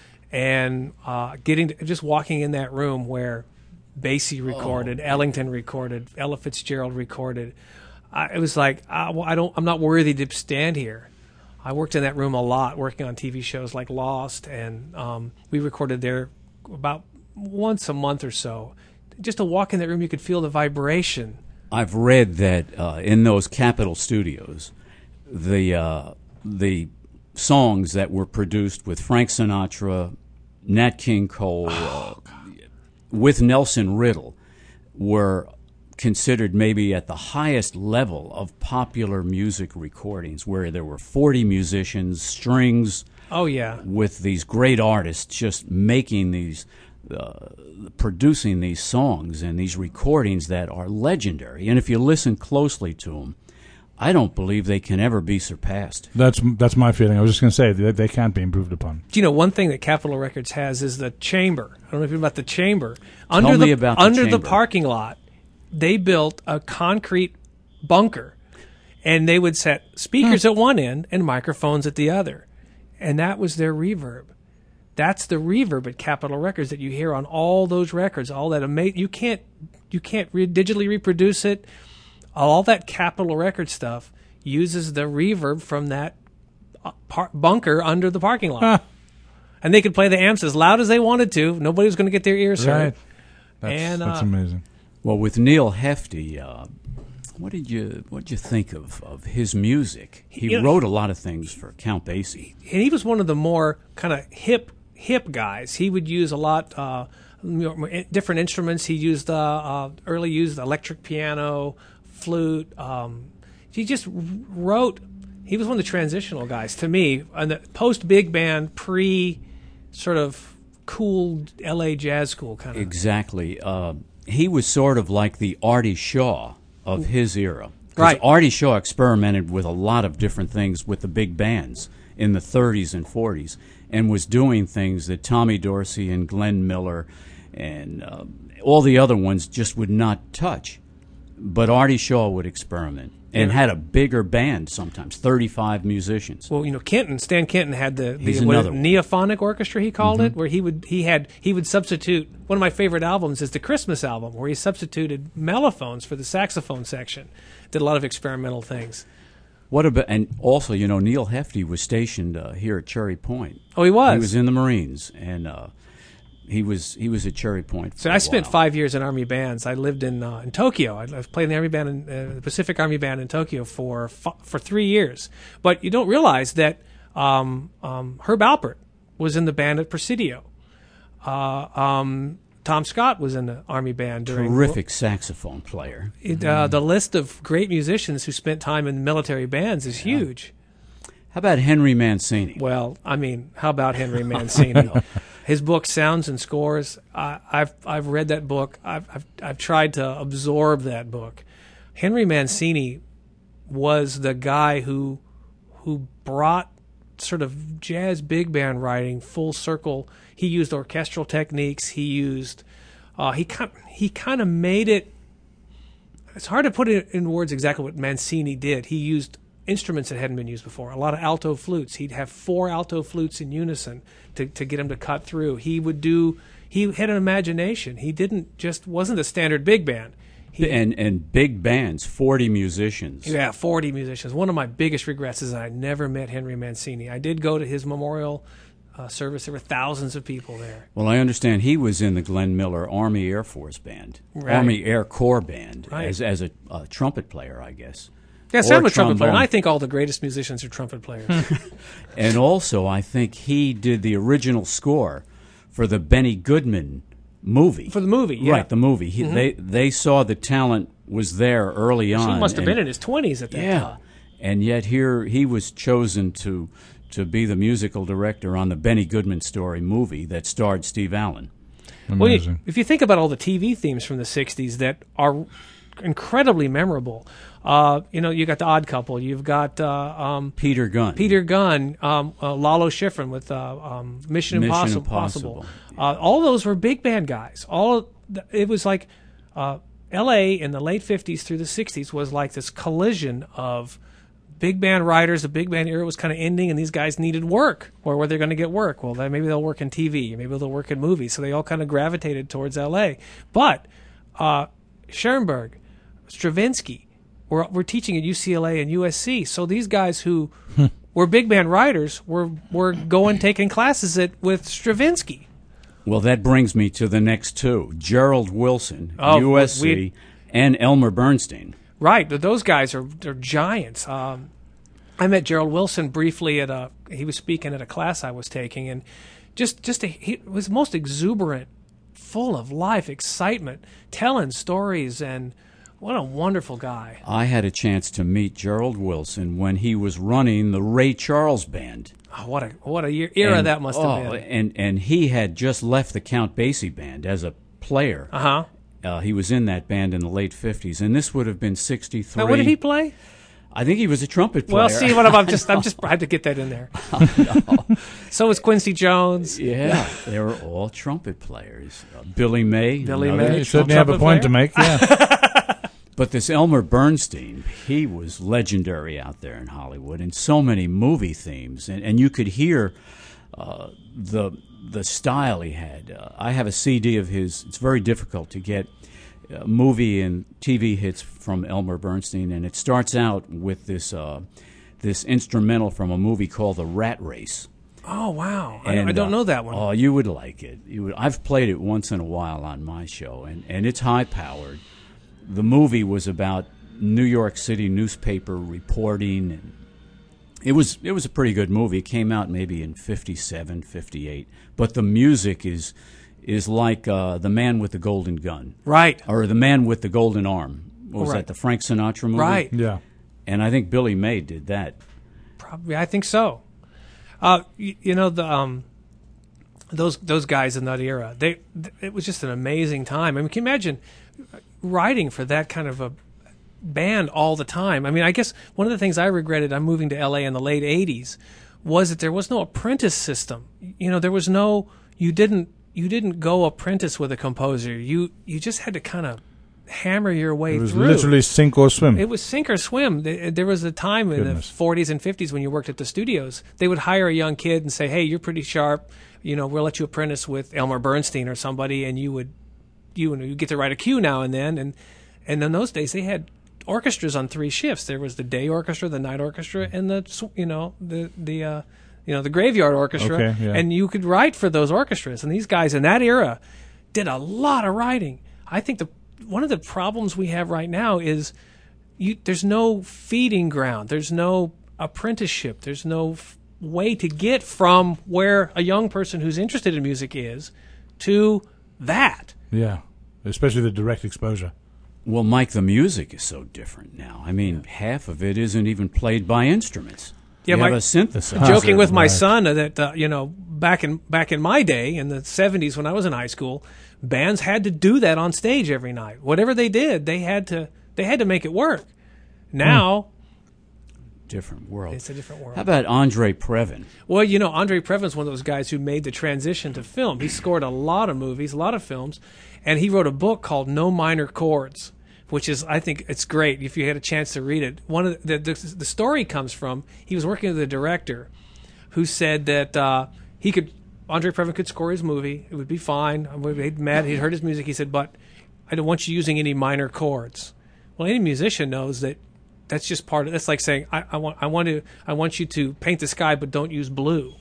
Speaker 3: And uh, getting to, just walking in that room where Basie recorded, Ellington recorded, Ella Fitzgerald recorded, I, it was like, I, well, I don't, I'm not worthy to stand here. I worked in that room a lot, working on T V shows like Lost, and um, we recorded there about once a month or so. Just to walk in that room, you could feel the vibration.
Speaker 1: I've read that uh, in those Capitol studios, the uh, the songs that were produced with Frank Sinatra, Nat King Cole, uh, with Nelson Riddle, were considered maybe at the highest level of popular music recordings, where there were forty musicians, strings,
Speaker 3: Oh yeah,
Speaker 1: with these great artists just making these, uh, producing these songs and these recordings that are legendary. And if you listen closely to them, I don't believe they can ever be surpassed.
Speaker 2: That's that's my feeling. I was just going to say they, they can't be improved upon.
Speaker 3: Do you know one thing that Capitol Records has is the chamber? I don't know if you know about the chamber.
Speaker 1: Tell
Speaker 3: Under
Speaker 1: me
Speaker 3: the
Speaker 1: about the
Speaker 3: under the
Speaker 1: chamber.
Speaker 3: parking lot, they built a concrete bunker, and they would set speakers
Speaker 1: Hmm.
Speaker 3: at one end and microphones at the other, and that was their reverb. That's the reverb at Capitol Records that you hear on all those records. All that ama- you can't you can't re- digitally reproduce it. All that Capitol Records stuff uses the reverb from that uh, par- bunker under the parking lot.
Speaker 2: Huh.
Speaker 3: And they could play the amps as loud as they wanted to. Nobody was going to get their ears hurt.
Speaker 2: Right. That's,
Speaker 3: And,
Speaker 2: that's
Speaker 3: uh,
Speaker 2: amazing.
Speaker 1: Well, with Neil Hefti, uh, what did you what did you think of, of his music? He
Speaker 3: You know-
Speaker 1: wrote a lot of things for Count Basie.
Speaker 3: And he was one of the more kind of hip hip guys. He would use a lot uh, more- different instruments. He used uh, uh, early used electric piano, flute. Um, he just wrote. He was one of the transitional guys to me. And the post big band, pre sort of cool L A jazz school kind of.
Speaker 1: Exactly. Uh, he was sort of like the Artie Shaw of his era. 'Cause
Speaker 3: Right.
Speaker 1: Artie Shaw experimented with a lot of different things with the big bands in the thirties and forties, and was doing things that Tommy Dorsey and Glenn Miller and uh, all the other ones just would not touch. But Artie Shaw would experiment and
Speaker 3: Yeah.
Speaker 1: had a bigger band sometimes, thirty-five musicians.
Speaker 3: Well, you know, Kenton, Stan Kenton had the,
Speaker 1: He's
Speaker 3: the what,
Speaker 1: another one.
Speaker 3: neophonic orchestra, he called it, where he would he had he would substitute. One of my favorite albums is the Christmas album, where he substituted mellophones for the saxophone section. Did a lot of experimental things.
Speaker 1: What about, and also, you know, Neil Hefti was stationed uh, here at Cherry Point.
Speaker 3: Oh, he was.
Speaker 1: He was in the Marines, and uh, he was he was at Cherry Point. For
Speaker 3: So
Speaker 1: a
Speaker 3: I spent
Speaker 1: while.
Speaker 3: five years in Army bands. I lived in uh, in Tokyo. I, I played in the Army band, in, uh, the Pacific Army band in Tokyo for f- for three years. But you don't realize that um, um, Herb Alpert was in the band at Presidio. Uh, um, Tom Scott was in the Army band during
Speaker 1: Terrific saxophone player.
Speaker 3: It, uh, the list of great musicians who spent time in military bands is huge.
Speaker 1: How about Henry Mancini?
Speaker 3: Well, I mean, how about Henry Mancini? His book, Sounds and Scores. I, I've I've read that book. I've, I've I've tried to absorb that book. Henry Mancini was the guy who who brought sort of jazz big band writing full circle. He used orchestral techniques. He used uh, he kind he kind of made it. It's hard to put it in words exactly what Mancini did. He used instruments that hadn't been used before. A lot of alto flutes. He'd have four alto flutes in unison to, to get him to cut through. He would do. He had an imagination. He didn't just wasn't a standard big band. He,
Speaker 1: and and big bands, forty musicians.
Speaker 3: yeah, forty musicians. One of my biggest regrets is that I never met Henry Mancini. I did go to his memorial uh, service. There were thousands of people there.
Speaker 1: Well, I understand he was in the Glenn Miller Army Air Force Band,
Speaker 3: Right.
Speaker 1: Army Air Corps Band,
Speaker 3: Right.
Speaker 1: as as a, a trumpet player, I guess.
Speaker 3: Yes,
Speaker 1: Or
Speaker 3: I'm a trumpet player. And
Speaker 1: trombone.
Speaker 3: I think all the greatest musicians are trumpet players.
Speaker 1: And also, I think he did the original score for the Benny Goodman movie.
Speaker 3: For the movie, yeah.
Speaker 1: Right, the movie. He, They they saw the talent was there early on.
Speaker 3: He must have
Speaker 1: and-
Speaker 3: been in his twenties at that
Speaker 1: Yeah,
Speaker 3: time.
Speaker 1: and yet here he was chosen to to be the musical director on the Benny Goodman story movie that starred Steve Allen.
Speaker 3: Well, you,
Speaker 2: Amazing.
Speaker 3: if you think about all the T V themes from the sixties that are incredibly memorable, uh, you know, you got The Odd Couple, you've got uh, um,
Speaker 1: Peter Gunn.
Speaker 3: Peter Gunn, um, uh, Lalo Schifrin with uh, um, Mission,
Speaker 1: Mission
Speaker 3: Impossible.
Speaker 1: Impossible.
Speaker 3: Uh, all those were big band guys. All it was like uh, L A in the late fifties through the sixties was like this collision of big band writers. The big band era was kind of ending, and these guys needed work. Where were they going to get work? Well, then maybe they'll work in T V, maybe they'll work in movies. So they all kind of gravitated towards L A. But uh, Schoenberg, Stravinsky, were were teaching at U C L A and U S C. So these guys who were big band writers were were going taking classes at with Stravinsky.
Speaker 1: Well, that brings me to the next two: Gerald Wilson,
Speaker 3: Oh,
Speaker 1: U S C,
Speaker 3: we-
Speaker 1: and Elmer Bernstein.
Speaker 3: Right, but those guys are they're giants. Um, I met Gerald Wilson briefly at a. He was speaking at a class I was taking, and just just a, he was most exuberant, full of life, excitement, telling stories, and what a wonderful guy.
Speaker 1: I had a chance to meet Gerald Wilson when he was running the Ray Charles Band.
Speaker 3: Oh, what a what a year, era
Speaker 1: And-
Speaker 3: that must have
Speaker 1: oh,
Speaker 3: been.
Speaker 1: And and he had just left the Count Basie Band as a player.
Speaker 3: Uh huh.
Speaker 1: Uh, he was in that band in the late fifties, and this would have been sixty-three.
Speaker 3: Now, what did he play?
Speaker 1: I think he was a trumpet player.
Speaker 3: Well, see, what I'm just I'm just I had to get that in there. So was Quincy Jones.
Speaker 1: Yeah, they were all trumpet players. Uh, Billy May.
Speaker 3: Billy
Speaker 1: another
Speaker 3: May.
Speaker 2: You certainly have a
Speaker 3: trumpet
Speaker 2: point to
Speaker 3: player?
Speaker 2: make. Yeah.
Speaker 1: But this Elmer Bernstein, he was legendary out there in Hollywood, and so many movie themes, and, and you could hear uh, the the style he had. Uh, I have a C D of his. It's very difficult to get uh, movie and T V hits from Elmer Bernstein, and it starts out with this uh, this instrumental from a movie called The Rat Race.
Speaker 3: Oh wow, I,
Speaker 1: And,
Speaker 3: I don't
Speaker 1: uh,
Speaker 3: know that one.
Speaker 1: Oh, you would like it. You would, I've played it once in a while on my show, and, and it's high-powered. The movie was about New York City newspaper reporting, and it was it was a pretty good movie. It came out maybe in fifty-seven, fifty-eight, but the music is is like uh, The Man with the Golden Gun,
Speaker 3: Right,
Speaker 1: or The Man with the Golden Arm. What was
Speaker 3: Right.
Speaker 1: that, the Frank Sinatra movie?
Speaker 3: right.
Speaker 2: Yeah.
Speaker 1: And I think Billy May did that.
Speaker 3: Probably, I think so. Uh, you, you know the um, those those guys in that era. They it was just an amazing time. I mean, can you imagine writing for that kind of a band all the time? I mean, I guess one of the things I regretted, I'm moving to L A in the late eighties, was that there was no apprentice system. You know, there was no you didn't you didn't go apprentice with a composer. You you just had to kind of hammer your way
Speaker 2: It was
Speaker 3: through.
Speaker 2: literally sink or swim.
Speaker 3: It was sink or swim. There there was a time in
Speaker 2: Goodness.
Speaker 3: the forties and fifties when you worked at the studios. They would hire a young kid and say, "Hey, you're pretty sharp. You know, we'll let you apprentice with Elmer Bernstein or somebody," and you would, you know, you get to write a cue now and then. And and in those days, they had orchestras on three shifts. There was the day orchestra, the night orchestra, and the sw- you know the the uh, you know the graveyard orchestra.
Speaker 2: Okay, yeah.
Speaker 3: And you could write for those orchestras. And these guys in that era did a lot of writing. I think the one of the problems we have right now is you, there's no feeding ground. There's no apprenticeship. There's no f- way to get from where a young person who's interested in music is to that.
Speaker 2: Yeah, especially the direct exposure.
Speaker 1: Well, Mike, the music is so different now. I mean, half of it isn't even played by instruments.
Speaker 3: Yeah,
Speaker 1: you
Speaker 3: my-
Speaker 1: have a synthesizer.
Speaker 3: Joking with my
Speaker 2: right.
Speaker 3: son that uh, you know back in back in my day in the seventies when I was in high school, bands had to do that on stage every night. Whatever they did, they had to they had to make it work. Now
Speaker 1: Different world.
Speaker 3: it's a different world.
Speaker 1: How about Andre Previn?
Speaker 3: Well, you know, Andre Previn's one of those guys who made the transition to film. He scored a lot of movies, a lot of films, and he wrote a book called No Minor Chords, which is, I think, it's great if you had a chance to read it. One of the the, the story comes from he was working with a director who said that uh, he could Andre Previn could score his movie, it would be fine. He'd met, he'd heard his music. He said, "But I don't want you using any minor chords." Well, any musician knows that. That's just part of. That's like saying, I, I want, I want to, I want you to paint the sky, but don't use blue.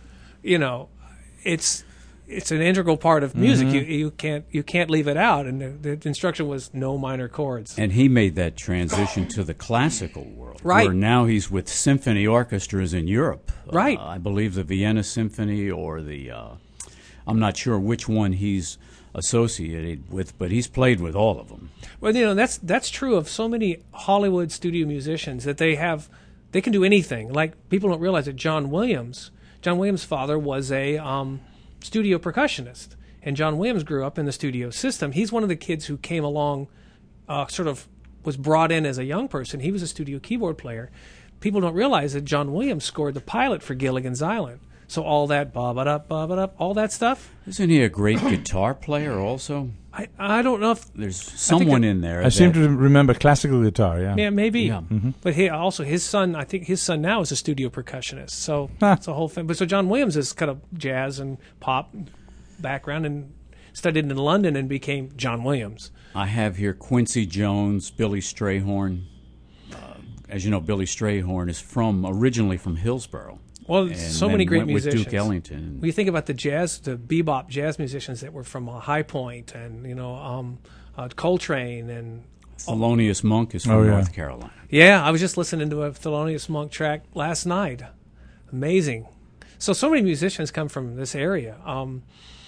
Speaker 3: You know, it's it's an integral part of music. You you can't you can't leave it out. And the, the instruction was no minor chords.
Speaker 1: And he made that transition to the classical world.
Speaker 3: Right.
Speaker 1: Where now he's with symphony orchestras in Europe.
Speaker 3: Right.
Speaker 1: Uh, I believe the Vienna Symphony or the, uh, I'm not sure which one he's associated with, but he's played with all of them.
Speaker 3: Well, you know, that's that's true of so many Hollywood studio musicians that they have, they can do anything. Like people don't realize that John Williams, John Williams' father was a um, studio percussionist, and John Williams grew up in the studio system. He's one of the kids who came along, uh, sort of was brought in as a young person. He was a studio keyboard player. People don't realize that John Williams scored the pilot for Gilligan's Island. So all that ba-ba-da, ba-ba-da, all that stuff.
Speaker 1: Isn't he a great guitar player also?
Speaker 3: I, I don't know if
Speaker 1: There's someone
Speaker 3: it-
Speaker 1: in there.
Speaker 2: I seem
Speaker 1: that-
Speaker 2: to remember classical guitar, yeah.
Speaker 3: yeah maybe.
Speaker 1: Yeah.
Speaker 3: But he also his son, I think his son now is a studio percussionist. So
Speaker 2: Huh.
Speaker 3: it's a whole thing. But so John Williams is kind of jazz and pop background and studied in London and became John Williams.
Speaker 1: I have here Quincy Jones, Billy Strayhorn. Uh, as you know, Billy Strayhorn is from originally from Hillsborough.
Speaker 3: Well,
Speaker 1: and
Speaker 3: so
Speaker 1: then
Speaker 3: many great
Speaker 1: went
Speaker 3: musicians.
Speaker 1: with Duke Ellington.
Speaker 3: When you think about the jazz, the bebop jazz musicians that were from uh, High Point and you know um, uh, Coltrane and
Speaker 1: Thelonious Monk is from
Speaker 2: Oh, yeah.
Speaker 1: North Carolina.
Speaker 3: yeah, I was just listening to a Thelonious Monk track last night. Amazing. So so many musicians come from this area. Um,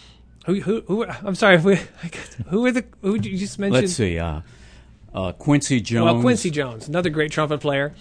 Speaker 3: who who who? I'm sorry. Who, who are the who did you just mention?
Speaker 1: Let's see. Uh, uh, Quincy Jones.
Speaker 3: Well, Quincy Jones, another great trumpet player.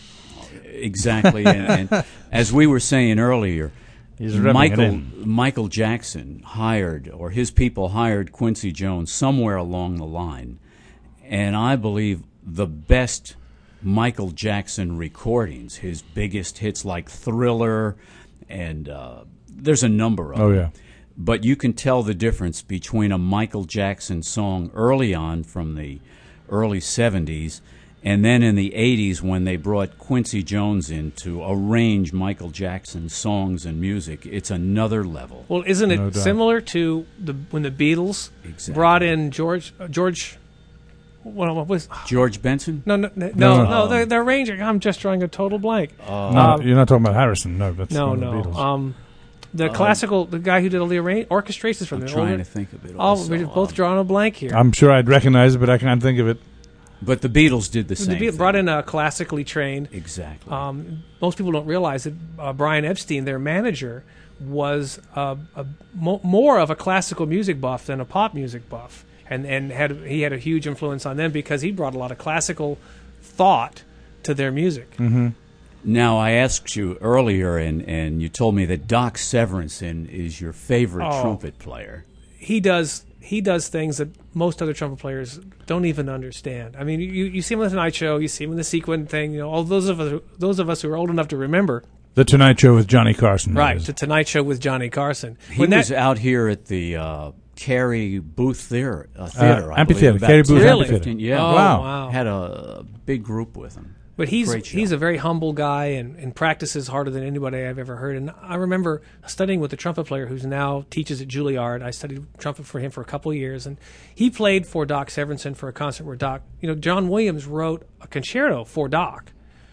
Speaker 1: Exactly. and, and as we were saying earlier,
Speaker 2: He's rubbing it
Speaker 1: Michael
Speaker 2: in.
Speaker 1: Michael Jackson hired, or his people hired Quincy Jones somewhere along the line, and I believe the best Michael Jackson recordings, his biggest hits like Thriller, and uh, there's a number of
Speaker 2: Oh,
Speaker 1: them.
Speaker 2: yeah.
Speaker 1: But you can tell the difference between a Michael Jackson song early on from the early seventies and then in the eighties when they brought Quincy Jones in to arrange Michael Jackson's songs and music. It's another level.
Speaker 3: Well, isn't it
Speaker 2: No doubt.
Speaker 3: similar to the when the Beatles
Speaker 1: Exactly.
Speaker 3: brought in George uh, George? Well, what was
Speaker 1: George Benson?
Speaker 3: no no no no,
Speaker 2: No,
Speaker 3: no,
Speaker 2: no.
Speaker 3: the, the arranger? I'm just drawing a total blank.
Speaker 1: Uh,
Speaker 2: No,
Speaker 3: Um,
Speaker 2: you're not talking about Harrison. No, that's
Speaker 3: no
Speaker 2: one of the
Speaker 3: no.
Speaker 2: Beatles.
Speaker 3: Um, the classical, the guy who did all the arra- orchestrations from
Speaker 1: I'm
Speaker 3: the
Speaker 1: trying
Speaker 3: older-
Speaker 1: to think of it
Speaker 3: Oh,
Speaker 1: also.
Speaker 3: we're both
Speaker 1: Um,
Speaker 3: drawing a blank here.
Speaker 2: I'm sure I'd recognize it, but I can't think of it.
Speaker 1: But the Beatles did the
Speaker 3: the
Speaker 1: same
Speaker 3: Beatles
Speaker 1: thing.
Speaker 3: brought in a classically trained.
Speaker 1: Exactly.
Speaker 3: Um, most people don't realize that uh, Brian Epstein, their manager, was uh, a, mo- more of a classical music buff than a pop music buff, and and had he had a huge influence on them because he brought a lot of classical thought to their music.
Speaker 2: Mm-hmm.
Speaker 1: Now, I asked you earlier, and, and you told me that Doc Severinsen is your favorite
Speaker 3: Oh.
Speaker 1: trumpet player.
Speaker 3: He does he does things that most other trumpet players don't even understand. I mean, you, you see him on the Tonight Show, you see him in the sequin thing. You know, all those of us those of us who are old enough to remember.
Speaker 2: The Tonight Show with Johnny Carson. that
Speaker 3: Right,
Speaker 2: is.
Speaker 3: the Tonight Show with Johnny Carson.
Speaker 1: He
Speaker 3: When that-
Speaker 1: was out here at the uh, Cary Booth Theater, uh, theater I
Speaker 2: Amphitheater,
Speaker 1: believe, about
Speaker 2: Cary Booth
Speaker 1: ten,
Speaker 3: Really?
Speaker 1: fifteen Yeah,
Speaker 3: Oh,
Speaker 2: Wow.
Speaker 3: wow.
Speaker 1: had a big group with him.
Speaker 3: But he's
Speaker 1: Great show.
Speaker 3: he's a very humble guy and, and practices harder than anybody I've ever heard. And I remember studying with a trumpet player who's now teaches at Juilliard. I studied trumpet for him for a couple of years, and he played for Doc Severinsen for a concert where Doc, you know, John Williams wrote a concerto for Doc,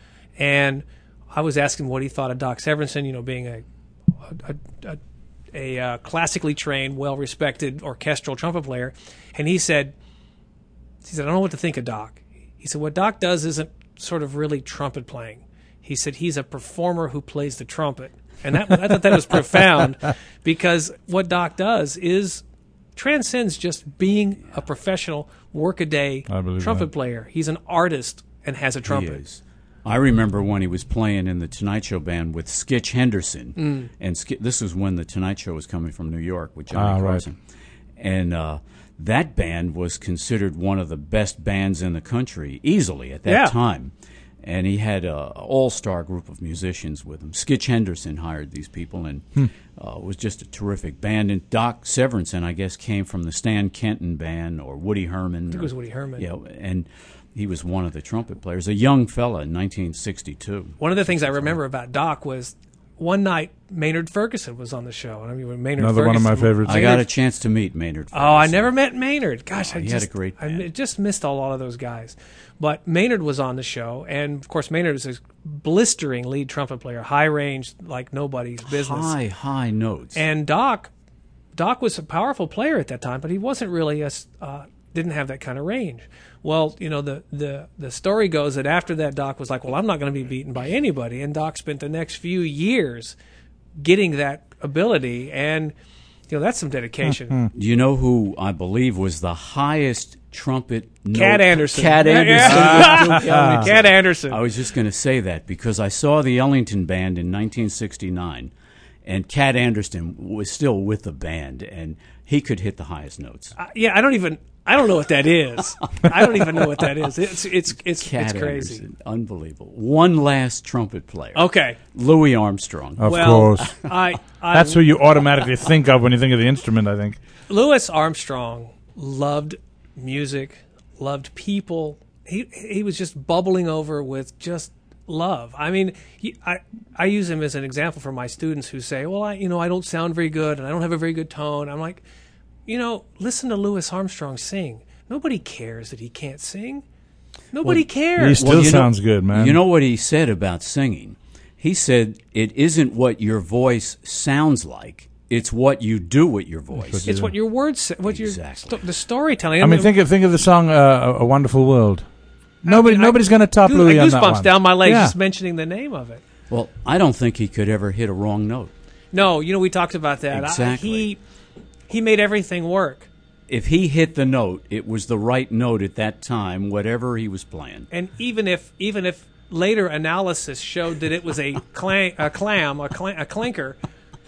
Speaker 3: and I was asking what he thought of Doc Severinsen, you know, being a a, a, a uh, classically trained, well-respected orchestral trumpet player, and he said, he said, I don't know what to think of Doc. He said, what Doc does isn't sort of really trumpet playing. He said he's a performer who plays the trumpet. And that, I thought that was profound because what Doc does is transcends just being a professional workaday
Speaker 2: I believe
Speaker 3: trumpet
Speaker 2: that.
Speaker 3: player. He's an artist and has a
Speaker 1: He
Speaker 3: trumpet.
Speaker 1: is. I remember when he was playing in the Tonight Show band with Skitch Henderson,
Speaker 3: Mm.
Speaker 1: and Sk- this was when the Tonight Show was coming from New York with Johnny
Speaker 2: Ah, right.
Speaker 1: Carson, and uh, that band was considered one of the best bands in the country, easily at that
Speaker 3: Yeah.
Speaker 1: time. And he had an all-star group of musicians with him. Skitch Henderson hired these people, and
Speaker 2: Hmm.
Speaker 1: uh, it was just a terrific band. And Doc Severinsen, I guess, came from the Stan Kenton band or Woody Herman.
Speaker 3: I think it was Woody Herman.
Speaker 1: Yeah, and he was one of the trumpet players, a young fella in nineteen sixty-two.
Speaker 3: One of the things I remember about Doc was one night Maynard Ferguson was on the show. And I mean, when Maynard
Speaker 2: Another one of
Speaker 3: Ferguson,
Speaker 2: my favorites.
Speaker 1: I got a chance to meet Maynard Ferguson.
Speaker 3: Oh, I never met Maynard. Gosh,
Speaker 1: Oh,
Speaker 3: I
Speaker 1: he
Speaker 3: just
Speaker 1: had a great
Speaker 3: I
Speaker 1: band.
Speaker 3: mi- just missed a lot of those guys. But Maynard was on the show, and of course Maynard is a blistering lead trumpet player, high range like nobody's business.
Speaker 1: High, high notes.
Speaker 3: And Doc, Doc was a powerful player at that time, but he wasn't really a s- uh, didn't have that kind of range. Well, you know, the, the, the story goes that after that, Doc was like, well, I'm not going to be beaten by anybody. And Doc spent the next few years getting that ability. And, you know, that's some dedication.
Speaker 1: Do you know who I believe was the highest trumpet note?
Speaker 3: Cat Anderson.
Speaker 1: Cat
Speaker 3: Yeah,
Speaker 1: Anderson.
Speaker 3: yeah.
Speaker 1: with Duke Ellington.
Speaker 3: Cat Anderson.
Speaker 1: I was just going to say that because I saw the Ellington Band in nineteen sixty-nine, and Cat Anderson was still with the band, and he could hit the highest notes.
Speaker 3: Uh, yeah, I don't even, I don't know what that is. I don't even know what that is. It's, it's, it's,
Speaker 1: Cat
Speaker 3: it's crazy.
Speaker 1: Anderson. Unbelievable. One last trumpet player.
Speaker 3: Okay.
Speaker 1: Louis Armstrong.
Speaker 2: Of
Speaker 3: well,
Speaker 2: course.
Speaker 3: I, I,
Speaker 2: That's who you automatically think of when you think of the instrument, I think.
Speaker 3: Louis Armstrong loved music, loved people. He he was just bubbling over with just love. I mean, he, I I use him as an example for my students who say, "Well, I you know I don't sound very good and I don't have a very good tone." I'm like, you know, listen to Louis Armstrong sing. Nobody cares that he can't sing. Nobody
Speaker 2: He
Speaker 3: cares.
Speaker 2: still
Speaker 1: you know-
Speaker 2: sounds good, man.
Speaker 1: You know what he said about singing? He said, it isn't what your voice sounds like, it's what you do with your voice.
Speaker 3: It's what your words, say, what
Speaker 1: Exactly.
Speaker 3: your sto- the storytelling.
Speaker 2: I mean, think of think of the song uh, "A Wonderful World." Nobody,
Speaker 3: I mean, I-
Speaker 2: nobody's going to top
Speaker 3: Goose-
Speaker 2: Louis on that
Speaker 3: goosebumps
Speaker 2: one.
Speaker 3: down my legs
Speaker 2: Yeah.
Speaker 3: just mentioning the name of it.
Speaker 1: Well, I don't think he could ever hit a wrong note.
Speaker 3: No, you know we talked about that. I-
Speaker 1: Exactly.
Speaker 3: he he made everything work.
Speaker 1: If he hit the note, it was the right note at that time, whatever he was playing.
Speaker 3: And even if even if later analysis showed that it was a clang, a clam, a, cl- a clinker,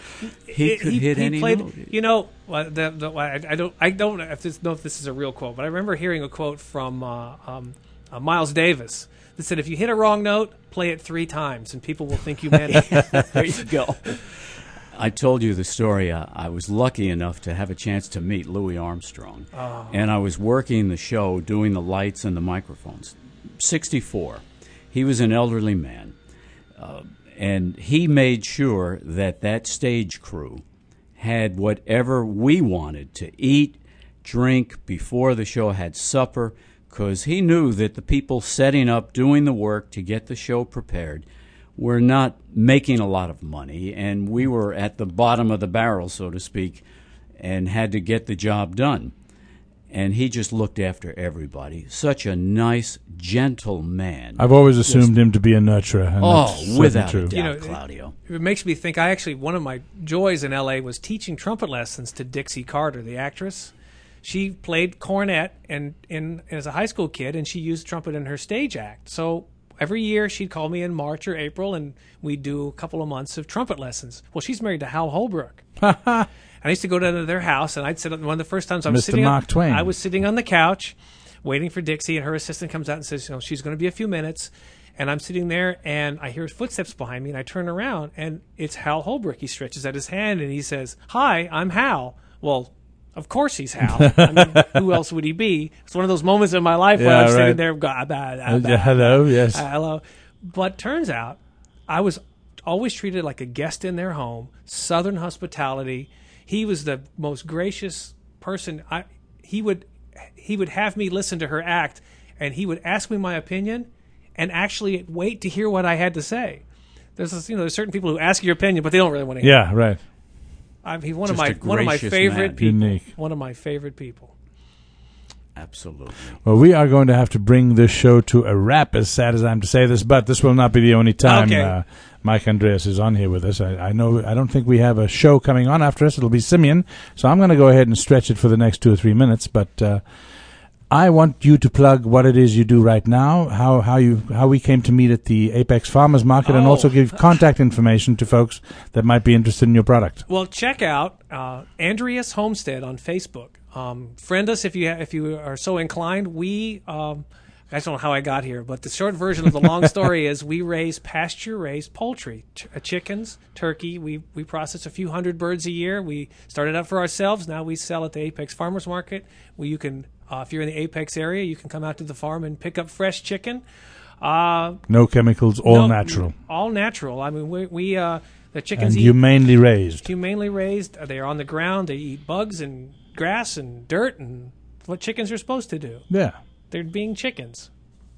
Speaker 1: He
Speaker 3: it-
Speaker 1: could hit any
Speaker 3: played,
Speaker 1: note.
Speaker 3: You know, uh, the, the, I, I don't I don't know if, this, know if this is a real quote, but I remember hearing a quote from uh, um, uh, Miles Davis that said, "If you hit a wrong note, play it three times, and people will think you meant it." There you go.
Speaker 1: I told you the story. Uh, I was lucky enough to have a chance to meet Louis Armstrong.
Speaker 3: Oh.
Speaker 1: And I was working the show, doing the lights and the microphones. sixty-four. He was an elderly man. Uh, and he made sure that that stage crew had whatever we wanted to eat, drink, before the show, had supper, because he knew that the people setting up, doing the work to get the show prepared, were not making a lot of money, and we were at the bottom of the barrel, so to speak, and had to get the job done. And he just looked after everybody. Such a nice, gentle man.
Speaker 2: I've always assumed him to be a nurturer. And
Speaker 1: oh,
Speaker 2: that's certainly
Speaker 1: without
Speaker 2: true.
Speaker 1: a doubt,
Speaker 3: You know,
Speaker 1: Claudio.
Speaker 3: It makes me think. I actually one of my joys in L A was teaching trumpet lessons to Dixie Carter, the actress. She played cornet and in as a high school kid, and she used trumpet in her stage act. So every year she'd call me in March or April, and we'd do a couple of months of trumpet lessons. Well, she's married to Hal Holbrook. And I used to go down to their house, and I'd sit on one of the first times I was
Speaker 2: Mister
Speaker 3: sitting
Speaker 2: Mark
Speaker 3: on,
Speaker 2: Twain.
Speaker 3: I was sitting on the couch waiting for Dixie, and her assistant comes out and says, you know, she's going to be a few minutes. And I'm sitting there, and I hear footsteps behind me, and I turn around, and it's Hal Holbrook. He stretches out his hand, and he says, "Hi, I'm Hal." Well, of course he's Hal. I mean, who else would he be? It's one of those moments in my life where
Speaker 2: Yeah,
Speaker 3: I'm
Speaker 2: right.
Speaker 3: sitting there, go, ah, bah, ah,
Speaker 2: Uh,
Speaker 3: bah,
Speaker 2: yeah, hello,
Speaker 3: bah,
Speaker 2: yes.
Speaker 3: ah, hello. But turns out I was always treated like a guest in their home, Southern hospitality. He was the most gracious person. I, he would he would have me listen to her act, and he would ask me my opinion and actually wait to hear what I had to say. There's this, you know, there's certain people who ask your opinion, but they don't really want to hear.
Speaker 2: Yeah, right.
Speaker 3: I'm, he's one
Speaker 1: Just
Speaker 3: of my
Speaker 1: a
Speaker 3: one of my
Speaker 1: gracious
Speaker 3: favorite
Speaker 1: man.
Speaker 3: people.
Speaker 2: Unique.
Speaker 3: One of my favorite people.
Speaker 1: Absolutely.
Speaker 2: Well, we are going to have to bring this show to a wrap, as sad as I'm to say this, but this will not be the only time
Speaker 3: Okay.
Speaker 2: uh, Mike Andreas is on here with us. I, I know. I don't think we have a show coming on after us. It'll be Simeon, so I'm going to go ahead and stretch it for the next two or three minutes. But uh, I want you to plug what it is you do right now, how how you how we came to meet at the Apex Farmers Market, and
Speaker 3: Oh.
Speaker 2: also give contact information to folks that might be interested in your product.
Speaker 3: Well, check out uh, Andreas Homestead on Facebook. Um, friend us if you ha- if you are so inclined. We um, I don't know how I got here, but the short version of the long story is we raise pasture-raised poultry, ch- uh, chickens, turkey. We we process a few hundred birds a year. We started out for ourselves. Now we sell at the Apex Farmers Market, where you can, uh, if you're in the Apex area, you can come out to the farm and pick up fresh chicken. Uh,
Speaker 2: No chemicals, all
Speaker 3: no-
Speaker 2: natural,
Speaker 3: All natural. I mean, we, we uh, the
Speaker 2: and
Speaker 3: chickens eat
Speaker 2: humanely raised.
Speaker 3: humanely raised. They are on the ground. They eat bugs and grass and dirt and what chickens are supposed to do.
Speaker 2: Yeah.
Speaker 3: They're being chickens.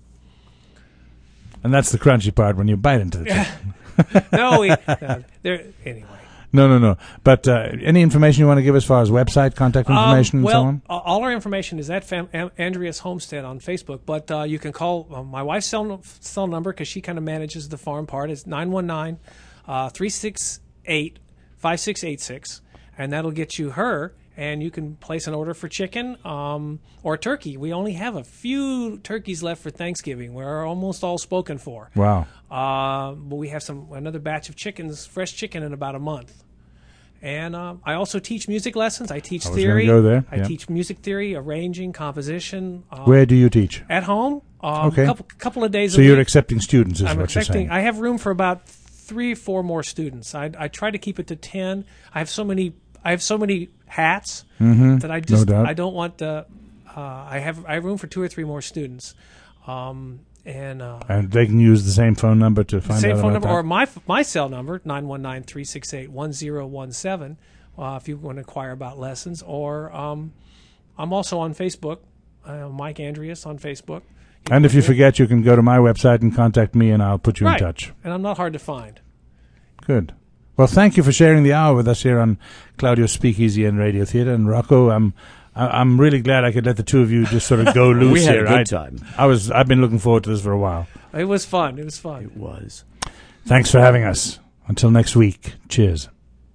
Speaker 2: And that's the crunchy part when you bite into the chicken.
Speaker 3: No, we, no, they're anyway.
Speaker 2: No, no, no. But uh, any information you want to give as far as website, contact information,
Speaker 3: Um,
Speaker 2: and so
Speaker 3: well,
Speaker 2: on?
Speaker 3: a- all our information is at Fam- Am- Andreas Homestead on Facebook, but uh, you can call uh, my wife's cell, no- cell number because she kind of manages the farm part. It's nine one nine, three six eight, five six eight six, and that'll get you her, and you can place an order for chicken um, or turkey. We only have a few turkeys left for Thanksgiving. We're almost all spoken for.
Speaker 2: Wow.
Speaker 3: Uh, but we have some another batch of chickens, fresh chicken, in about a month. And um, I also teach music lessons. I teach
Speaker 2: I was gonna
Speaker 3: theory.
Speaker 2: go there,
Speaker 3: I
Speaker 2: yeah.
Speaker 3: teach music theory, arranging, composition. Um,
Speaker 2: Where do you teach?
Speaker 3: At home. Um,
Speaker 2: Okay.
Speaker 3: Couple couple of days.
Speaker 2: So
Speaker 3: a
Speaker 2: you're
Speaker 3: week.
Speaker 2: accepting students, is
Speaker 3: I'm
Speaker 2: what
Speaker 3: expecting.
Speaker 2: you're saying.
Speaker 3: I have room for about three, four more students. I I try to keep it to ten. I have so many. I have so many hats that I just.
Speaker 2: doubt.
Speaker 3: I don't want. Uh, uh, I have. I have room for two or three more students. Um, and. Uh,
Speaker 2: And they can use the same phone number to find
Speaker 3: same
Speaker 2: out
Speaker 3: phone
Speaker 2: about
Speaker 3: number
Speaker 2: that.
Speaker 3: or my my cell number nine one nine, three six eight, one zero one seven uh, if you want to inquire about lessons, or um, I'm also on Facebook, uh, Mike Andreas on Facebook.
Speaker 2: And if you
Speaker 3: can-
Speaker 2: forget, you can go to my website and contact me, and I'll put you
Speaker 3: right,
Speaker 2: in touch.
Speaker 3: and I'm not hard to find.
Speaker 2: Good. Well, thank you for sharing the hour with us here on Claudio's Speakeasy and Radio Theatre. And Rocco, I'm I- I'm really glad I could let the two of you just sort of go loose
Speaker 1: We had
Speaker 2: here.
Speaker 1: a good
Speaker 2: I,
Speaker 1: time.
Speaker 2: I was I've been looking forward to this for a while.
Speaker 3: It was fun. It was fun.
Speaker 1: It was.
Speaker 2: Thanks for having us. Until next week. Cheers.